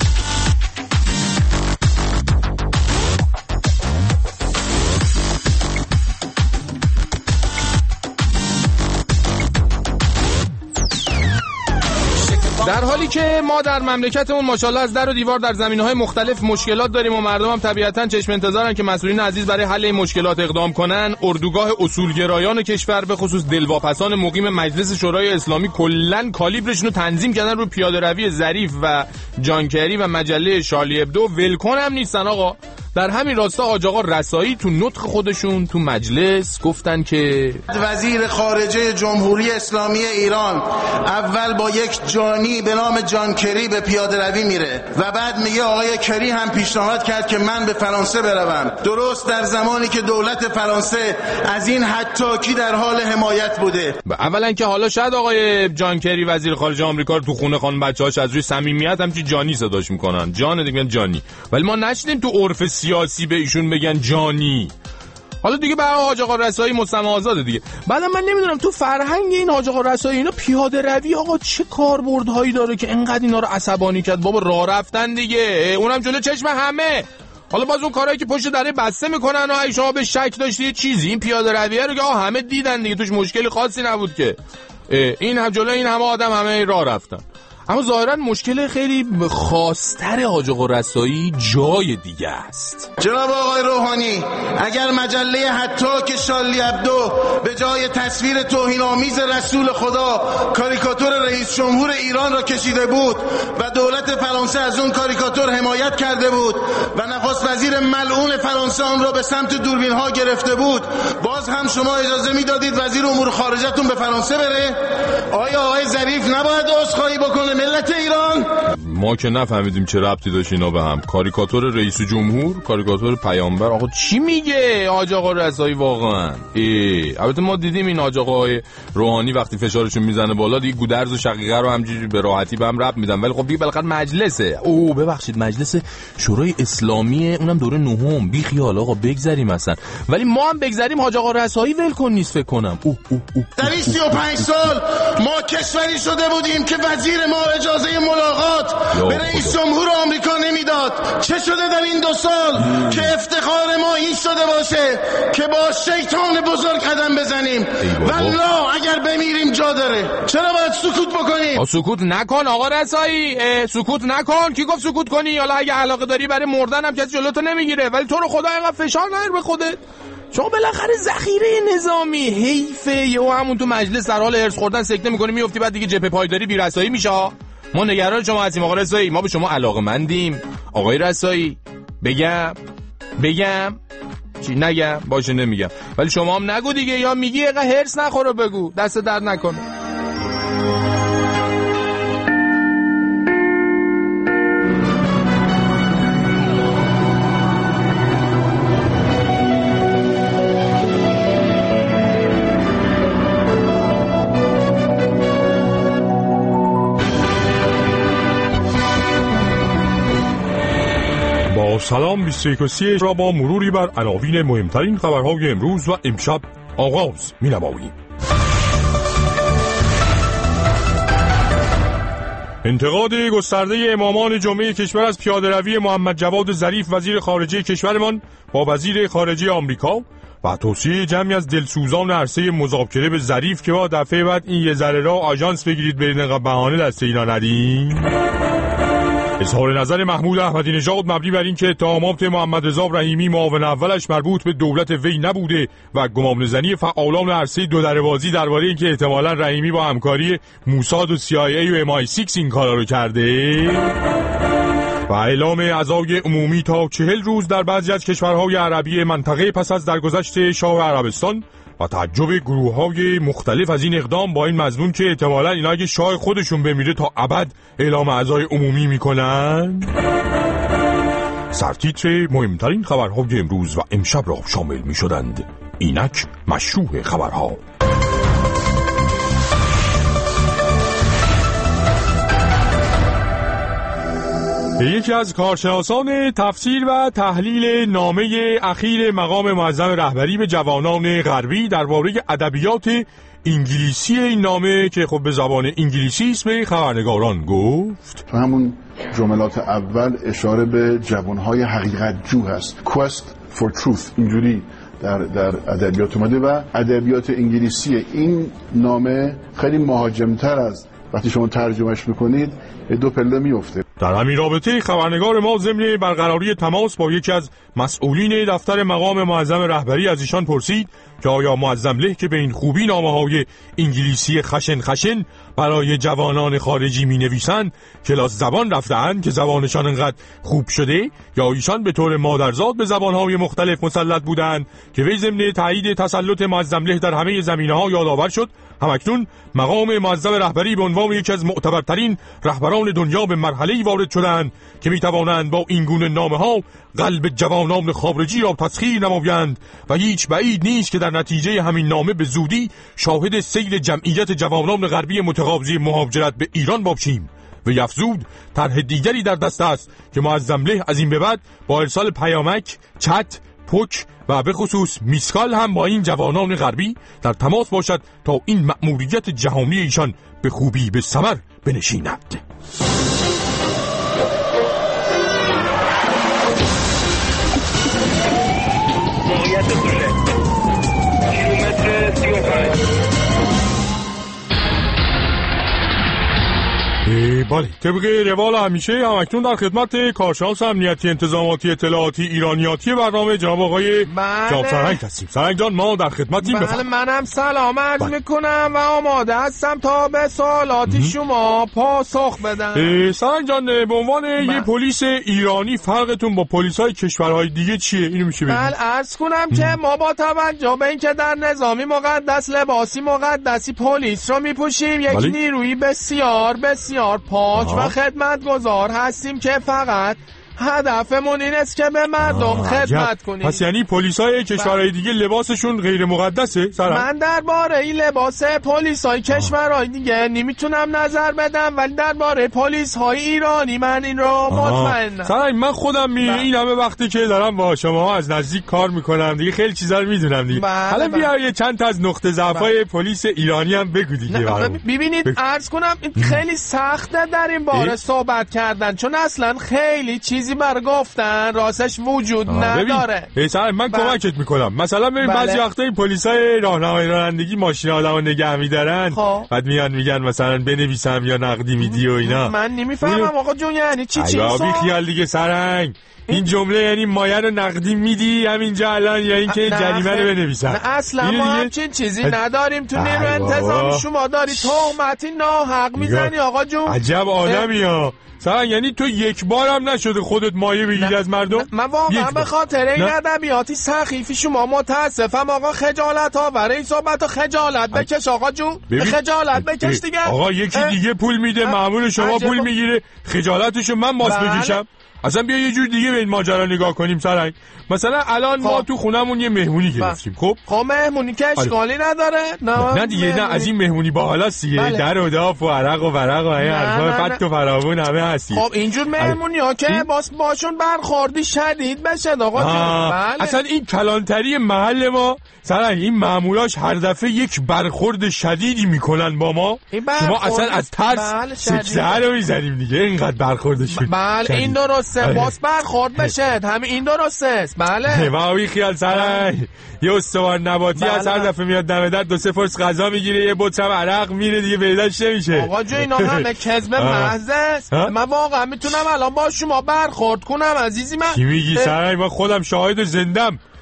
در حالی که ما در مملکتمون ماشاءالله از در و دیوار در زمینه‌های مختلف مشکلات داریم و مردم هم طبیعتاً چشم انتظارن که مسئولین عزیز برای حل این مشکلات اقدام کنن، اردوگاه اصولگرایان کشور به خصوص دلواپسان مقیم مجلس شورای اسلامی کلاً کالیبرشون رو تنظیم کردن رو پیاده‌روی ظریف و جانکری و مجله شارلی ابدو. ولکن هم نیستن آقا. در همین راستا حاج آقا رسایی تو نطق خودشون تو مجلس گفتن که وزیر خارجه جمهوری اسلامی ایران اول با یک جانی به نام جان کری به پیاده روی میره و بعد میگه آقای کری هم پیشنهاد کرد که من به فرانسه بروم، درست در زمانی که دولت فرانسه از این حتاکی در حال حمایت بوده. اولا که حالا شاید آقای جان کری وزیر خارجه آمریکا رو تو خونه خانم بچه‌هاش از روی صمیمیت همچین جانی صداش میکنن، جان دیگه جانی، ولی ما نشدیم تو عرف سیاسی به ایشون بگن جانی. حالا دیگه برای حاج آقا رسایی مستمع آزاده دیگه. بعدم من نمیدونم تو فرهنگ این حاج آقا رسایی اینا پیاده روی آقا چه کاربردهایی داره که انقدر اینا رو عصبانی کرد. بابا راه رفتن دیگه، اونم جلو چشم همه. حالا باز اون کارهایی که پشت دره بسته میکنن و اگه شما به شک داشتی یه چیزی، این پیاده رویه رو که آقا همه دیدن دیگه، توش مشکلی خاصی نبود که. این هم جلو این همه آدم همه راه رفتن. اما ظاهرا مشکل خیلی خاص‌تر حاج آقا رسایی جای دیگه است. جناب آقای روحانی، اگر مجله حتی که شارلی ابدو به جای تصویر توهین‌آمیز رسول خدا کاریکاتور رئیس جمهور ایران را کشیده بود و دولت فرانسه از اون کاریکاتور حمایت کرده بود و نخست وزیر ملعون فرانسه آن را به سمت دوربین‌ها گرفته بود، باز هم شما اجازه میدادید وزیر امور خارجه‌تون به فرانسه بره؟ آیا آقای ظریف نباید عذرخواهی بکنه ملت ایران؟ ما که نفهمیدیم چه ربطی داشت اینا به هم. کاریکاتور رئیس جمهور، کاریکاتور پیامبر، آقا چی میگه حاج آقا رسایی واقعا؟ البته ما دیدیم این حاج آقای روحانی وقتی فشارشون میزنه بالا دیگه گودرز و شقیقه رو همجوری به راحتی به هم ربط میدن، ولی خب دیگه بالاخره مجلسه. او ببخشید مجلس شورای اسلامی، اونم دوره نهم. بی خیال آقا بگذریم مثلا، ولی ما هم بگذریم حاج آقا رسایی ولکن نیست فکر کنم. او او او در این سی و پنج سال ما کشوری شده بودیم که وزیر ما اجازه ملاقات به رئیس جمهور آمریکا نمیداد. چه شده در این دو سال که افتخار ما این شده باشه که با شیطان بزرگ قدم بزنیم؟ والله اگر بمیریم جا داره. چرا باید سکوت بکنیم؟ سکوت نکن آقا رسایی، سکوت نکن. کی گفت سکوت کنی؟ حالا اگه علاقه داری برای مردن هم کسی جلوتو نمیگیره، ولی تو رو خدا اینقدر فشار نیار به خودت. شما بالاخره ذخیره نظامی، حیفه یهو همون تو مجلس در حال هرس خوردن سکته میکنی میافتی، بعد دیگه جبهه پایداری بی رسایی میشه. ما نگران شما هستیم آقا رسایی، ما به شما علاقه‌مندیم آقای رسایی. بگم بگم چی نگم؟ باشه نمیگم، ولی شما هم نگو دیگه، یا میگی اینقدر هرس نخوره بگو، دست درد نکنه. سلام بیست و یک و سی را با مروری بر عناوین مهمترین خبرهای امروز و امشب آغاز می‌نماییم. انتقاد گسترده امامان جمعه کشور از پیاده‌روی محمد جواد ظریف وزیر خارجه کشورمان با وزیر خارجه آمریکا و توصیه جمعی از دلسوزان عرصه مذاکره به ظریف که با دفعه بعد این یه ذره را آژانس بگیرید برید انقدر بهانه دست اینا ندین. اظهار نظر محمود احمدی نژاد مبنی بر این که اتهامات محمد رضا رحیمی معاون اولش مربوط به دولت وی نبوده و گمانه‌زنی فعالان عرصه دو دربازی درباره اینکه احتمالاً رحیمی با همکاری موساد و سی آی ای و ام آی سیکس این کارا رو کرده. و اعلام عزای عمومی تا چهل روز در بعضی از کشورهای عربی منطقه پس از درگذشت شاه عربستان و تعجب گروه‌های مختلف از این اقدام با این مضمون که احتمالاً اینا اگه شاه خودشون بمیره تا ابد اعلام عزای عمومی میکنن. سرتیتر مهمترین خبرهای امروز و امشب را شامل میشدند. اینک مشروع خبرها. یکی از کارشناسان تفسیر و تحلیل نامه اخیر مقام معظم رهبری به جوانان غربی درباره ادبیات انگلیسی این نامه که خب به زبان انگلیسی است به خبرنگاران گفت. تو همون جملات اول اشاره به جوانهای حقیقت جو هست. Quest for truth اینجوری در در ادبیات اومده و ادبیات انگلیسی این نامه خیلی مهاجمتر از وقتی شما ترجمهش میکنید دو پله میفته. در همین رابطه خبرنگار ما ضمن برقراری تماس با یکی از مسئولین دفتر مقام معظم رهبری از ایشان پرسید که آیا معظم له که به این خوبی نامه‌های انگلیسی خشن خشن برای جوانان خارجی می‌نویسند کلاس زبان رفته‌اند که زبانشان انقدر خوب شده یا ایشان به طور مادرزاد به زبان‌های مختلف مسلط بودند که وی ضمن تایید تسلط معظم له در همه زمینه‌ها یادآور شد. همکنون مقام معظم رهبری به عنوان یکی از معتبرترین رهبران دنیا به مرحله‌ای وارد شدند که می‌توانند با این گونه نامه‌ها قلب جوانان خارجی را تسخیر نمایند و هیچ بعید نیست که در نتیجه همین نامه به زودی شاهد سیل جمعیت جوانان غربی متقاضی مهاجرت به ایران باشیم. و افزود طرح دیگری در دست است که معظم له از این به بعد با ارسال پیامک، چت، پوک و به خصوص میسکال هم با این جوانان غربی در تماس باشد تا این مأموریت جهانی ایشان به خوبی به ثمر بنشیند. موقعیت دوله کیلومتر سی و پنج. بله، طبق روال همیشه همکنون در خدمت کارشناس امنیتی انتظاماتی اطلاعاتی ایرانیاتی برنامه جناب آقای جناب سرهنگ هستیم. سرهنگ جان ما در خدمتیم. بله منم سلام عرض میکنم و آماده هستم تا به سوالات شما پاسخ بدم. سرهنگ جان به عنوان بله. یه پلیس ایرانی فرقتون با پلیسای کشورهای دیگه چیه؟ اینو میشه بگید؟ بله عرض کنم که ما با توجه به اینکه در نظامی مقدس لباسی مقدسی پلیس رو میپوشیم یک بله. نیروی بسیار بسیار پاک آه. و خدمتگزار هستیم که فقط هدفمون این است که به مردم خدمت کنیم. پس یعنی پلیسای کشورهای دیگه لباسشون غیر مقدسه؟ سرم. من درباره این لباس پلیسای کشورهای دیگه نمیتونم نظر بدم ولی درباره پلیس‌های ایرانی من این رو مطمئنم. سرم من خودم می این همه وقتی که دارم با شما از نزدیک کار میکنم دیگه خیلی چیزا رو میدونم دیگه. حالا بیا یه چند تا از نقطه ضعف‌های پلیس ایرانی هم بگو دیگه برام. ببینید عرض کنم خیلی سخته در این باره صحبت کردن چون اصلا خیلی چیز برای گفتن راستش وجود نداره. ببین من کمکت میکنم. مثلا ببین بعضی وقتا این پلیسای راهنمای رانندگی ماشین آدمو نگه می‌دارن بعد میان میگن مثلا بنویسم یا نقدی میدی و اینا. من نمیفهمم آقا جون یعنی چی چی؟ بی خیال دیگه سرنگ این جمله یعنی مایه رو نقدی میدی همینجا الان یا این که جریمه رو بنویسن؟ نه اصلا ما همچین چیزی نداریم تو نیرو انتظام. شما داری تهمتی ناحق میزنی آقا جون. عجب آدمی ها. سران یعنی تو یک بار هم نشده خودت مایه بگیری از مردم؟ من واقعا به خاطر این ادبیاتی سخیفی شما متاسفم آقا. خجالت آوره این صحبت. خجالت بکش آقا جون. خجالت بکش دیگه. آقا یکی دیگه پول میده مأمور شما پول میگیره خجالتشو من باز بکشم؟ اصلا بیا یه جور دیگه به این ماجرا نگاه کنیم سرنگ. مثلا الان ما تو خونمون یه مهمونی گرفتیم. خب خب مهمونی که اشکالی نداره. نه نه دیگه نه از این مهمونی باحالا دیگه در و داف و عرق و ورق و این حرفا فت و فراوون همه هستی. خب اینجور مهمونی‌ها که باس باشون برخوردی شدید بشه آقا جون. بله. اصلا این کلانتری محل ما سرنگ این ماموراش هر دفعه یک برخورد شدیدی میکنن با ما. شما اصلا از ترس سکته رو میزنیم دیگه اینقدر برخوردشون. بله این درسته. باس برخورد بشه همین این درسته. بله واوی خیال سرنگ یه استوار نباتی از هر دفعه میاد دم در دو سه فرس غذا میگیره یه بطرم عرق میره دیگه پیداش نمیشه. آقا جو اینا همه کذب محض است. من واقعا میتونم الان با شما برخورد کنم عزیزی من. چی میگی سرنگ؟ من خودم شاهد زندم.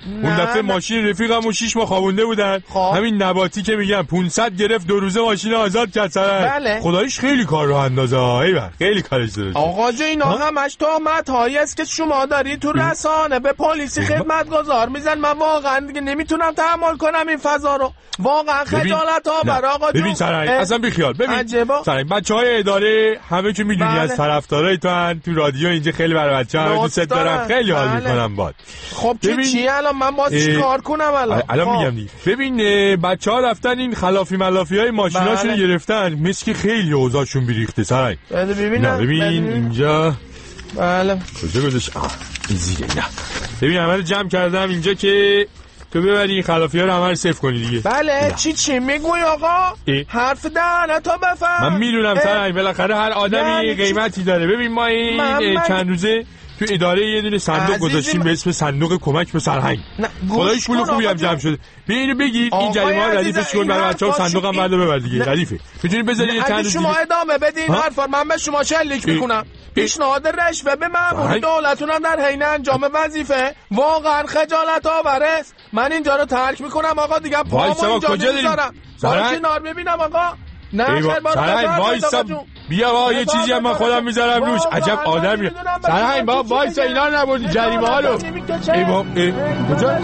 اون دفعه ماشین رفیقمو شش ماه خوابونده بودن. خواه. همین نباتی که میگم پانصد گرفت دو روزه ماشین آزاد کرد سر. بله. خداییش خیلی کار راه اندازه. ایول خیلی کارش داره. آقا جون اینا همش تهمت هایی است که شما داری تو رسانه به پلیس خدمتگزار میزن. من واقعا دیگه نمیتونم تحمل کنم این فضا رو. واقعا خجالت ها برای آقا جون. ببین سرای اصلا بی خیال. ببین سرای بچهای اداره همه که میدونی بله. از طرفدارای تو ان تو رادیو اینجا خیلی برای بچه‌ها دوست دارم. خیلی حال بله. میکنم باد. خب چی چی الان من باز چیکار کنم الان؟ الان میگم دیگه. ببین بچه‌ها رفتن این خلافی ملافیای ماشیناشونو بله. گرفتن. مثل که خیلی اوضاعشون بیریخته سرای. ببینم. ببین اینجا بله. کجا گذاشت؟ این زیره نه. ببین همه رو جمع کردم اینجا که تو ببری این خلافی ها رو همه رو صفر کنی دیگه. بله نه. چی چی میگوی آقا؟ ای؟ حرف دهنه تا بفهم. من میدونم سرنگ بالاخره هر آدمی قیمتی داره. ببین ما این من چند روزه تو اداره یه دونه صندوق گذاشتیم به اسم صندوق کمک به سرهنگ. خداییش پول خوبی هم جمع شده. بیا اینو بگیر این جریمه ها ردیفش کن برای بچه‌ها صندوقم بعدو ببر دیگه ردیفه. میتونی بذاری یه چند روز شما ادامه بدین حرفا من به شما شلیک میکنم. پیشنهاد رشوه به مأمور دولتون در حین انجام وظیفه واقعا خجالت آوره. من اینجا رو ترک میکنم آقا دیگه پامو اینجا نمیذارم. وای کنار ببینم آقا. نه خیر بابا وایسا بیا با یه چیزی هم من خودم میذارم روش. عجب آدمی. سرهنگ با وایسا اینا نبردی جریمه ها رو. ای بابا کجا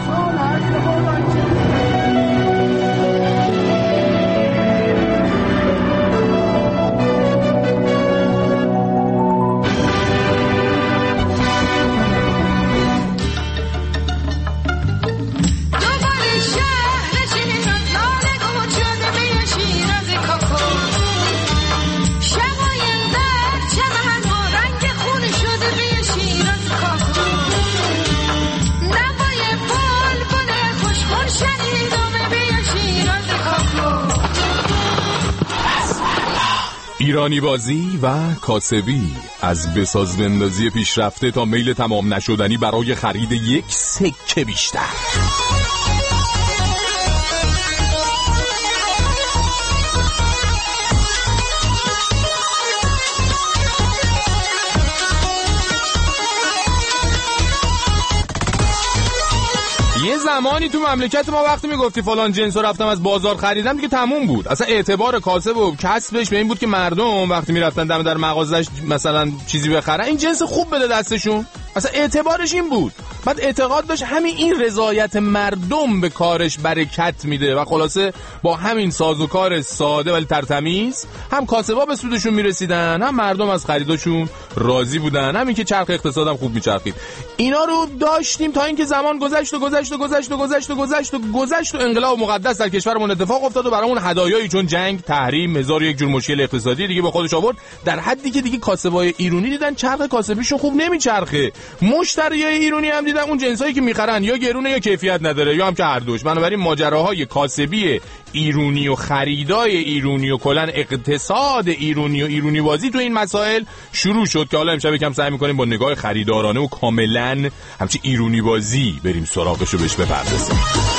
ایرانی بازی و کاسبی از بساز بندازی پیشرفته تا میل تمام نشدنی برای خرید یک سکه بیشتر. یه زمانی تو مملکت ما وقتی میگفتی فلان جنسو رفتم از بازار خریدم دیگه تموم بود. اصلا اعتبار کاسب و کسبش به این بود که مردم وقتی میرفتن دم در مغازش مثلا چیزی بخرن این جنس خوب بده دستشون. اصلا اعتبارش این بود. بعد اعتقاد داشت همین این رضایت مردم به کارش برکت میده و خلاصه با همین سازوکار ساده ولی ترتمیز هم کاسبا به سودشون میرسیدن هم مردم از خریداشون راضی بودن. همین که چرخ اقتصادم خوب میچرخید. اینا رو داشتیم تا اینکه زمان گذشت و گذشت و گذشت و گذشت و گذشت و گذشت و انقلاب مقدس در کشورمون اتفاق افتاد و برامون هدایایی چون جنگ، تحریم، هزار و یک جور مشکل اقتصادی دیگه با خودش آورد در حدی که دیگه کاسبای ایرانی دیدن چرخ کاسبیشون خوب نمیچرخه. مشتریای ایرانی هم دیدن اون جنسایی که میخرن یا گرونه یا کیفیت نداره یا هم که هر دوش. بنابراین ماجراهای کاسبی ایرانی و خریدای ایرانی و کلا اقتصاد ایرانی و ایرانی بازی تو این مسائل شروع شد که حالا امشب یکم سعی می‌کنیم با نگاه خریدارانه و کاملا همچین ایرانی بازی بریم سراغش و بهش بپردازیم.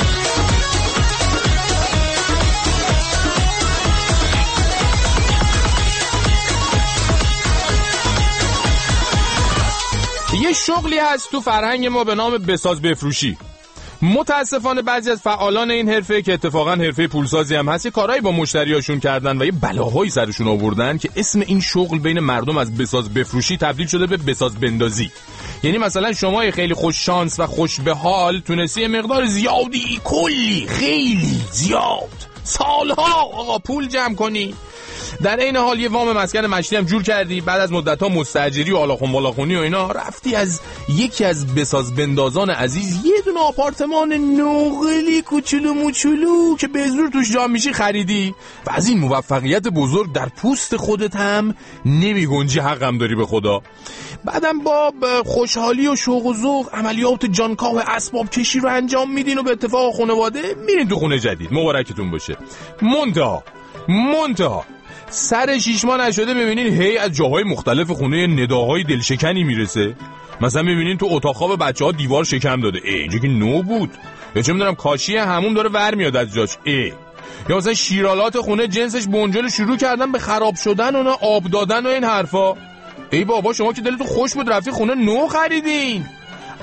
یه شغلی هست تو فرهنگ ما به نام بساز بفروشی. متاسفانه بعضی از فعالان این حرفه که اتفاقا حرفه پولسازی هم هست یه کارهایی با مشتریاشون کردن و یه بلاهایی سرشون آوردن که اسم این شغل بین مردم از بساز بفروشی تبدیل شده به بساز بندازی. یعنی مثلا شما خیلی خوش شانس و خوش به حال تونستی مقدار زیادی کلی خیلی زیاد سالها آقا پول جمع کنی، در این حال یه وام مسکن مشتی هم جور کردی، بعد از مدت‌ها مستاجری و آلاخون بالاخونی و اینا رفتی از یکی از بساز بندازان عزیز یه دونه آپارتمان نقلی کوچولو موچولو که به زور توش جا میشی خریدی و از این موفقیت بزرگ در پوست خودت هم نمی گنجی، حقم داری به خدا. بعدم با خوشحالی و شوق و ذوق عملیات جانکاه اسباب کشی رو انجام میدین و به اتفاق خانواده میرین تو خونه جدید، مبارکتون باشه. منتها منتها سر شیش ماه نشده ببینین هی از جاهای مختلف خونه نداهای دلشکنی میرسه. مثلا ببینین تو اتاق خواب بچه‌ها دیوار شکم داده، ای اینجا که نو بود، یا چه میدونم کاشی هموم داره ور میاد از جاش، ای یا مثلا شیرالات خونه جنسش بنجل شروع کردن به خراب شدن و آب دادن و این حرفا. ای بابا شما که دلتون خوش بود رفتی خونه نو خریدین.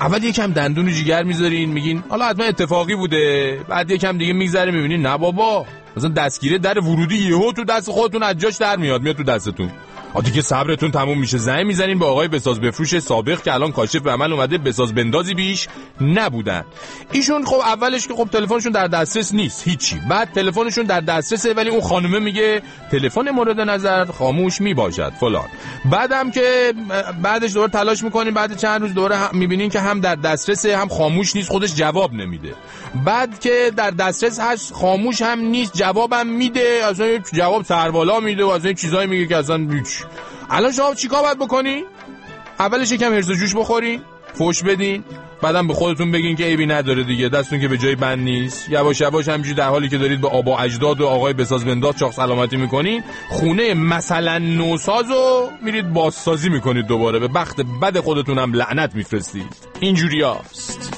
اول یکم دندون و جیگر میذارین میگین حالا حتما اتفاقی بوده، بعد یکم دیگه میگذره میبینین نه بابا مثلا دستگیره در ورودی یهو تو دست خودتون از جاش در میاد میاد تو دستتون. آ دیگه صبرتون تموم میشه، زنگ میزنین به آقای بساز بفروش سابق که الان کاشف به عمل اومده، بساز بندازی بیش نبودن. ایشون خب اولش که خب تلفنشون در دسترس نیست هیچی، بعد تلفنشون در دسترسه ولی اون خانومه میگه تلفن مورد نظر خاموش میباشد فلان. بعدم که بعدش دوباره تلاش میکنین، بعد چند روز دوباره میبینین که هم در دسترسه هم خاموش نیست، خودش جواب نمیده. بعد که در دسترس هست خاموش هم نیست، جوابم میده، اصلا جواب سربالا میده و از این چیزایی میگه که اصلا هیچ. الان شما چیکار باید بکنی؟ اولش یکم هرس و جوش بخورین، فوش بدین، بعدم به خودتون بگین که عیبی نداره دیگه، دستتون که به جای بند نیست. یواش یواش همینجوری در حالی که دارید به آبا اجداد و آقای بساز بنداز چاق سلامتی میکنین، خونه مثلا نوسازو میرید بازسازی میکنید دوباره، به بخت بد خودتون هم لعنت میفرستید. اینجوری هست.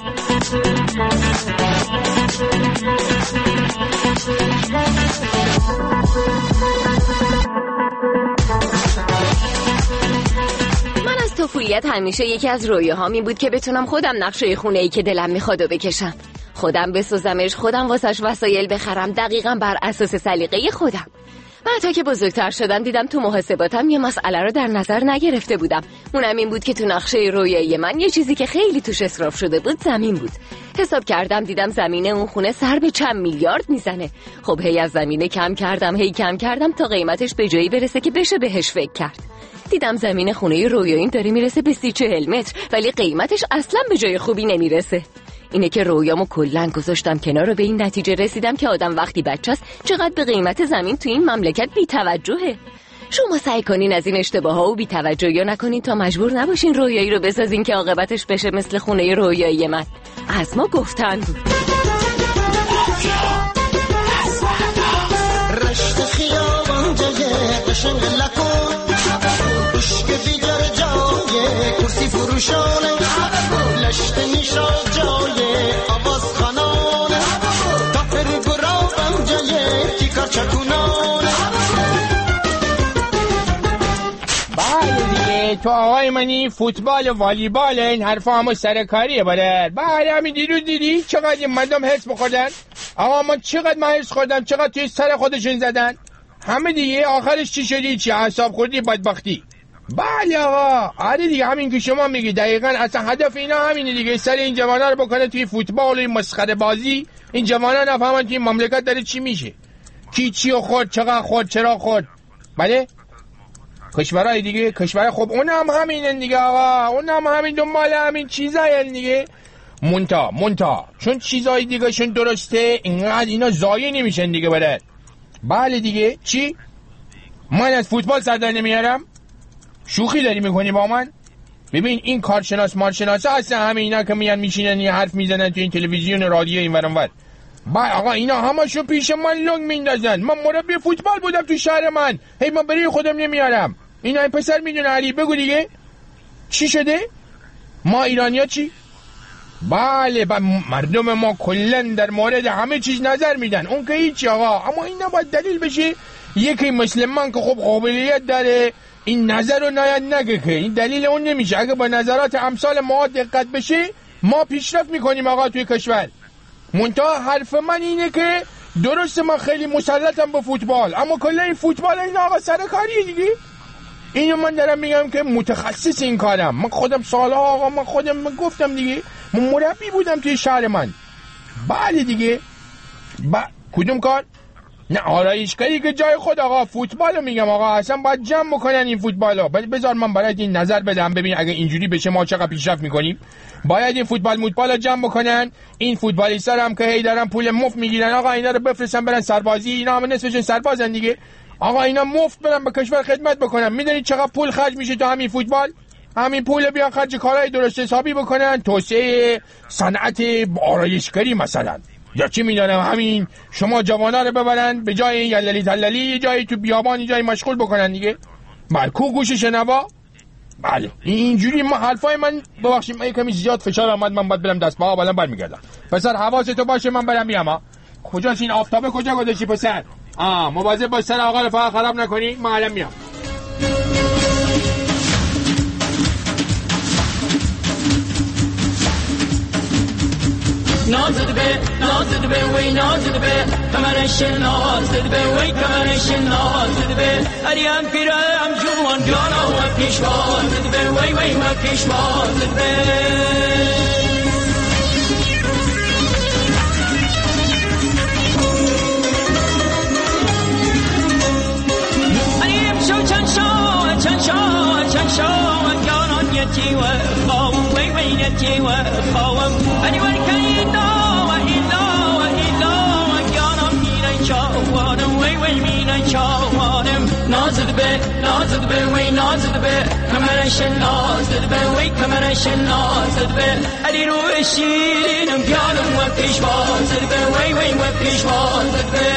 طفولیت همیشه یکی از رویاهام این بود که بتونم خودم نقشه خونه‌ای که دلم میخواد و بکشم، خودم بسازمش، خودم واسش وسایل بخرم دقیقاً بر اساس سلیقه خودم. من تا که بزرگتر شدم دیدم تو محاسباتم یه مسئله رو در نظر نگرفته بودم، اونم این بود که تو نقشه رویایی من یه چیزی که خیلی توش اسراف شده بود زمین بود. حساب کردم دیدم زمینه اون خونه سر به چند میلیارد میزنه. خب هی از زمینه کم کردم هی کم کردم تا قیمتش به جایی برسه که بشه بهش فکر کرد. دیدم زمین خونه رویاییم داره میرسه به سی چهل متر ولی قیمتش اصلا به جای خوبی نمیرسه. اینه که رویامو کلن گذاشتم کنار و به این نتیجه رسیدم که آدم وقتی بچه است چقدر به قیمت زمین تو این مملکت بی توجهه. شما سعی کنین از این اشتباه ها و بی توجهی نکنین تا مجبور نباشین رویایی رو بسازین که عاقبتش بشه مثل خونه رویایی من. از ما گفتن بود. رشت خیابان جای قشنگ لکن عشق دیگر جای کرسی فروشانه لشت نیشا جای آواز خانانه تافر گرابم جای تیکار چکونانه. بله دیگه تو آقای منی فوتبال و والیبال این حرفا همه سرکاریه باره. بله همین دیروز دیدی چقدر این مردم حس بخوردن. آقا من چقدر من حس خوردم، چقدر توی سر خودشون زدن. همه دیگه آخرش چی شدی؟ چی اعصاب خوردی؟ بدبختی. بله آقا آره دیگه همین که شما میگی دقیقاً اصلا هدف اینا همینه دیگه، سر این جوانا رو بکنه توی فوتبال و این مسخره بازی. این جوانا نفهمن توی مملکت داره چی میشه، کی چی رو خورد، چقدر خورد، چرا خورد. بله کشورهای دیگه کشور خب اون هم همینن دیگه آقا، اون هم همین دنبال همین چیزایی دیگه. مونتا مونتا چون چیزای دیگه شون درسته اینقدر اینا ضایع نمیشن دیگه. بله بله دیگه چی؟ من از فوتبال سر در نمیارم؟ شوخی داری میکنی با من؟ ببین این کارشناس مارشناسا هستن همه اینا که میان میشینن یه حرف میزنن تو این تلویزیون رادیو این ور اونور. با آقا اینا همشو پیش من لنگ میندازن. من مربی فوتبال بودم تو شهر من، هی من برای خودم نمیارم. اینا این پسر میدونه علی بگو دیگه چی شده؟ ما ایرانیا چی؟ بله با مردم ما کلن در مورد همه چیز نظر میدن، اون که هیچ آقا. اما این نباید دلیل بشه یکی مثل من که خب قابلیت داره این نظر رو ناید نگه که این دلیل اون نمیشه. اگه با نظرات امثال ما دقت بشه ما پیشرفت میکنیم آقا توی کشور. منتها حرف من اینه که درسته من خیلی مسلطم به فوتبال، اما کلا این فوتبال این آقا سرکاریه دیگه. اینو من دارم میگم که متخصص این کارم. من خودم سالها آقا من خودم من گفتم دیگه من مربی بودم توی شهر من. بله دیگه با کدوم کار؟ نه آرایشگاهی که جای خود آقا، فوتبالو میگم آقا. اصلا باید جمع بکنن این فوتبالو. بذار من برات این نظر بدم ببین اگه اینجوری بشه ما چقدر پیشرفت میکنیم. باید این فوتبال موتبالو جمع بکنن. این فوتبالیستا هم که هی دارن پول مفت میگیرن آقا اینا رو بفرستن برن سربازی. اینا هم نصفشون سربازن دیگه آقا. اینا مفت برن به کشور خدمت بکنن. میدونید چقدر پول خرج میشه تو همین فوتبال؟ همین پول بیان خرج کارهای درست حسابی بکنن، توسعه صنعت آرایشگری مثلا، یا چی میدونم همین شما جوانا رو ببرن به جای این یللی تللی یه جایی تو بیابان جایی مشغول بکنن دیگه. بله کو گوش شنوا. بله اینجوری ما حرفای من ببخشید من کمی زیاد فشار اومد، من باید برم دست پاها بالام برمیگردم. پسر حواستو باشه من برم میام ها. کجاست این آفتابه کجا گذاشتی پسر؟ آ مواظب باش سر آقا رو فقط خراب نکنی. من الان میام. نازد به نازد به وی نازد به کمرش نازد به وی کمرش نازد به اریم پیرم جوان جانا و پیشوان زد به وی وی و پیشوان زد به اریم شو چند شو چند شو چند شو جانان یتی و خواهم وی وی یتی و خواهم اری وی کنی دا و ایلا و ایلا و جانان میرن چاوانم وی وی میرن چاوانم نازد به نازد به وی نازد به کمرش نازد به وی کمرش نازد به اری رو شیرینم جانم و پیشوان زد به وی وی و پیشوان زد به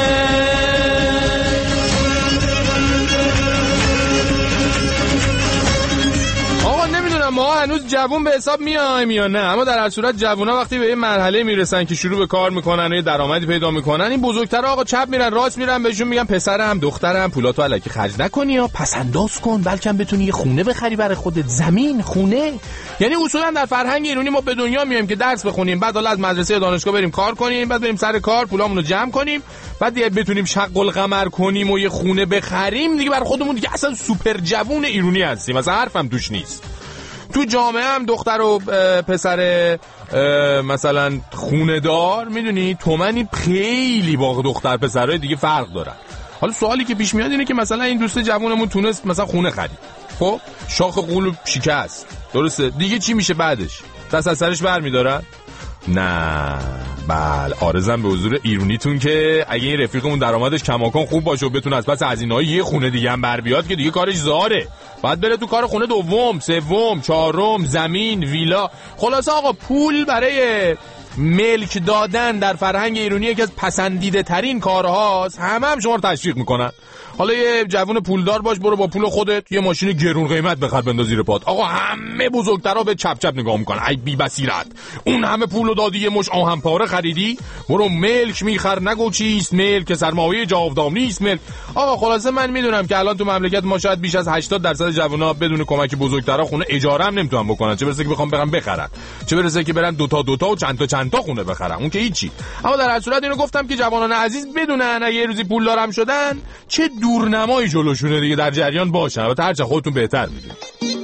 ما هنوز جوون به حساب میایم یا نه، اما در هر صورت جوونا وقتی به این مرحله میرسن که شروع به کار میکنن و یه درآمدی پیدا میکنن، این بزرگترا آقا چپ میرن راست میرن بهشون میگن پسرم دخترم پولاتو الکی خرج نکنی یا پس انداز کن، بلکه بتونی یه خونه بخری برای خودت، زمین، خونه. یعنی اصولا در فرهنگ ایرانی ما به دنیا میایم که درس بخونیم، بعد حالا از مدرسه یا دانشگاه بریم کار کنیم، بعد بریم سر کار پولامون رو جمع کنیم، بعد دیگه بتونیم شق القمر کنیم و یه خونه بخریم دیگه، برای خودمون دیگه اصلا سوپر جوون ایرانی هستیم، مثلا حرفم توش نیست. تو جامعه هم دختر و پسر مثلا خونه دار میدونی تومنی خیلی با دختر پسرهای دیگه فرق دارن. حالا سوالی که پیش میاد اینه که مثلا این دوست جوونمون تونست مثلا خونه خرید، خب شاخ قولو شکست، درسته دیگه چی میشه بعدش؟ دست از سرش برمیدارن؟ نه بله، عارضم به حضور ایرونیتون که اگه این رفیقمون درآمدش کماکان خوب باشه و بتونه از پس هزینه‌های یه خونه دیگه هم بر بیاد که دیگه کارش زاره، بعد بره تو کار خونه دوم، سوم، چهارم، زمین، ویلا. خلاصه آقا پول برای ملک دادن در فرهنگ ایرانی یکی از پسندیده ترین کارهاست، همه هم شما رو تشویق میکنن. حالا یه جوون پولدار باش، برو با پول خودت یه ماشین گرون قیمت بخر بنداز زیر پات، آقا همه بزرگترا به چپ چپ نگاه میکنن، ای بی بصیرت اون همه پولو دادی یه مش آهن پاره خریدی، برو ملک میخر، نگو چیست ملک، سرمایه جاودانی نیست ملک. آقا خلاصه من میدونم که الان تو مملکت ما شاید بیش از هشتاد درصد جوونا بدون کمک بزرگترا خونه اجاره هم نمیتونن بکنن، چه برسه که بخوام برن بخرن، چه برسه که برن دوتا دوتا و چند تا چند تا خونه بخرن، اون که هیچی. اما در هر صورت اینو گفتم که جوانان عزیز بدونن اگه یه روزی پولدارم شدن چه دورنمایی جلوشونه دیگه، در جریان باشن و هرچه خودتون بهتر میدونید.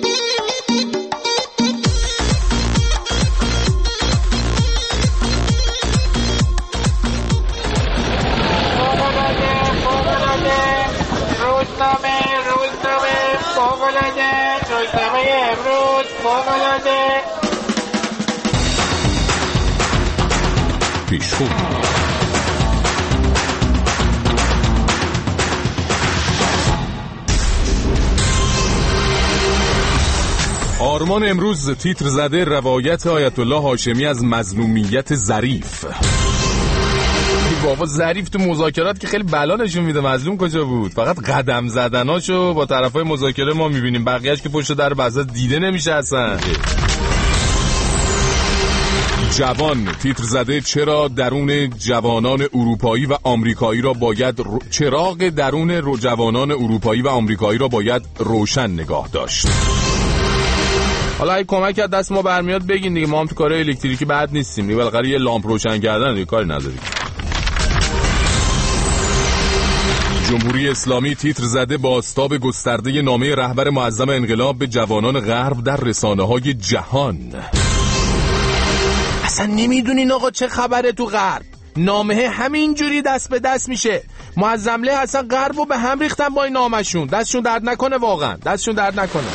روزنامه روزنامه فوق‌العاده روزنامه امروز فوق‌العاده پیشخون آرمان امروز تیتر زده روایت آیت الله هاشمی از مظلومیت ظریف. بابا ظریف تو مذاکرات که خیلی بلا نشون میده، مظلوم کجا بود؟ فقط قدم زدناشو با طرفای مذاکره ما میبینیم، بقیه‌اش که پشت در بزاز دیده نمیشه اصلا. جوان تیتر زده چرا درون جوانان اروپایی و آمریکایی را باید رو... چراغ درون رو جوانان اروپایی و آمریکایی را باید روشن نگاه داشت. حالا اگه کمک از دست ما برمیاد بگین دیگه، ما هم تو کار الکتریکی بد نیستیم دیگه، بالاخره یه لامپ روشن کردن دیگه کاری نداریم. جمهوری اسلامی تیتر زده بازتاب گسترده نامه رهبر معظم انقلاب به جوانان غرب در رسانه‌های جهان. اصلا نمیدونین آقا چه خبره تو غرب، نامه همینجوری دست به دست میشه. معظم له اصلا غربو به هم ریختن با این نامشون، دستشون درد نکنه، واقعا دستشون درد نکنه.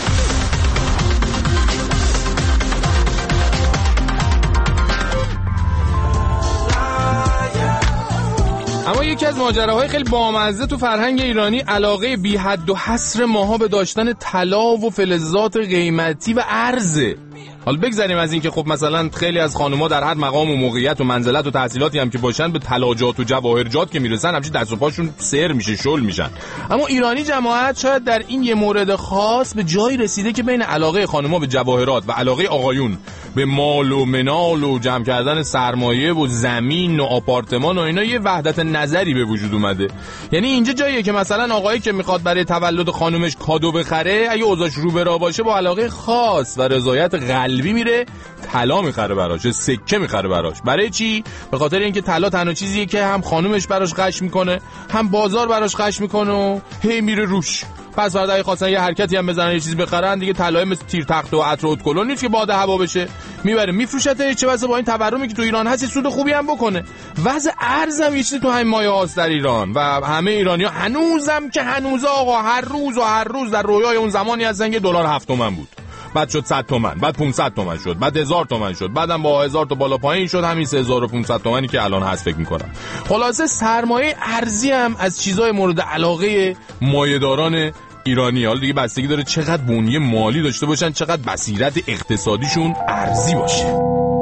اما یکی از ماجراهای خیلی بامزه تو فرهنگ ایرانی علاقه بی حد و حصر ماها به داشتن طلا و فلزات قیمتی و ارزه. حالا بگذاریم از این که خب مثلا خیلی از خانوما در هر مقام و موقعیت و منزلت و تحصیلاتی هم که باشن به طلاجات و جواهرجات که میرسن همچین دست و پاشون سر میشه، شل میشن. اما ایرانی جماعت شاید در این یه مورد خاص به جایی رسیده که بین علاقه خانوما به جواهرات و علاقه آقایون به مال و منال و جمع کردن سرمایه و زمین و آپارتمان و اینا یه وحدت نظری به وجود اومده. یعنی اینجا جاییه که مثلا آقایی که میخواد برای تولد خانومش کادو بخره، اگه اوضاعش رو به راه باشه با علاقه خاص و رضایت قلبی قلبی میره طلا میخره براش، سکه میخره براش. برای چی؟ به خاطر اینکه طلا تنها چیزیه که هم خانومش براش قش میکنه، هم بازار براش قش میکنه و هی میره روش. پس فردا اگه خواستن یه حرکتی هم بزنن یه چیزی بخرن دیگه طلای مثل تیر تخت و عطر و کلون نیست که باد هوا بشه، میبره میفروشته. چه واسه با این تورمی که تو ایران هست سود خوبی هم بکنه. وضع ارزم یه چیزی تو همین مایه هاست در ایران و همه ایرانی‌ها هنوزم که هنوز آقا هر روز و هر روز در رویای اون زمانی هستن که دلار هفت تومن بود، بعد شد صد تومن، بعد پانصد تومن شد، بعد هزار تومن شد، بعدم با هزار تا بالا پایین شد همین سه هزار و پانصد تومنی که الان هست فکر می‌کنم. خلاصه سرمایه ارزی هم از چیزای مورد علاقه مایه‌داران ایرانی. حالا دیگه بستگی داره چقدر بنیه مالی داشته باشن، چقدر بصیرت اقتصادیشون ارزی باشه.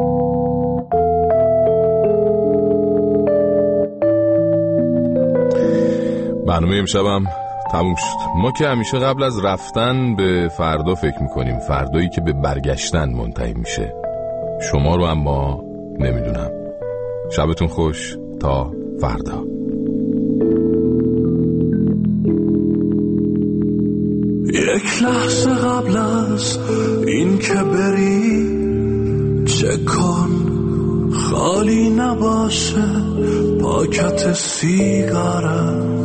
برنامه امشبم تموم شد. ما که همیشه قبل از رفتن به فردا فکر میکنیم، فردایی که به برگشتن منتهی میشه. شما رو اما نمیدونم. شبتون خوش تا فردا. یک لحظه قبل از این که بری چک کن خالی نباشه پاکت سیگارم،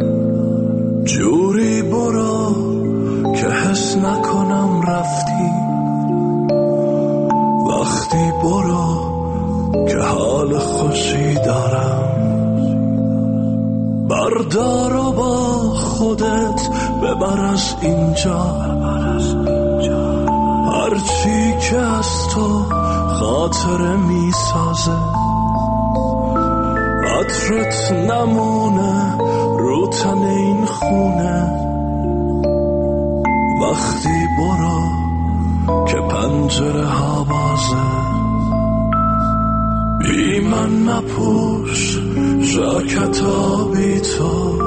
جوری برو که حس نکنم رفتی، وقتی برو که حال خوشی دارم، بردار و با خودت ببر از اینجا، هرچی که از تو خاطره می سازه، عطرت نمونه رو تن این خونه، وقتی برو که پنجره ها بازه، بی من نپوش ژاکت آبی تو،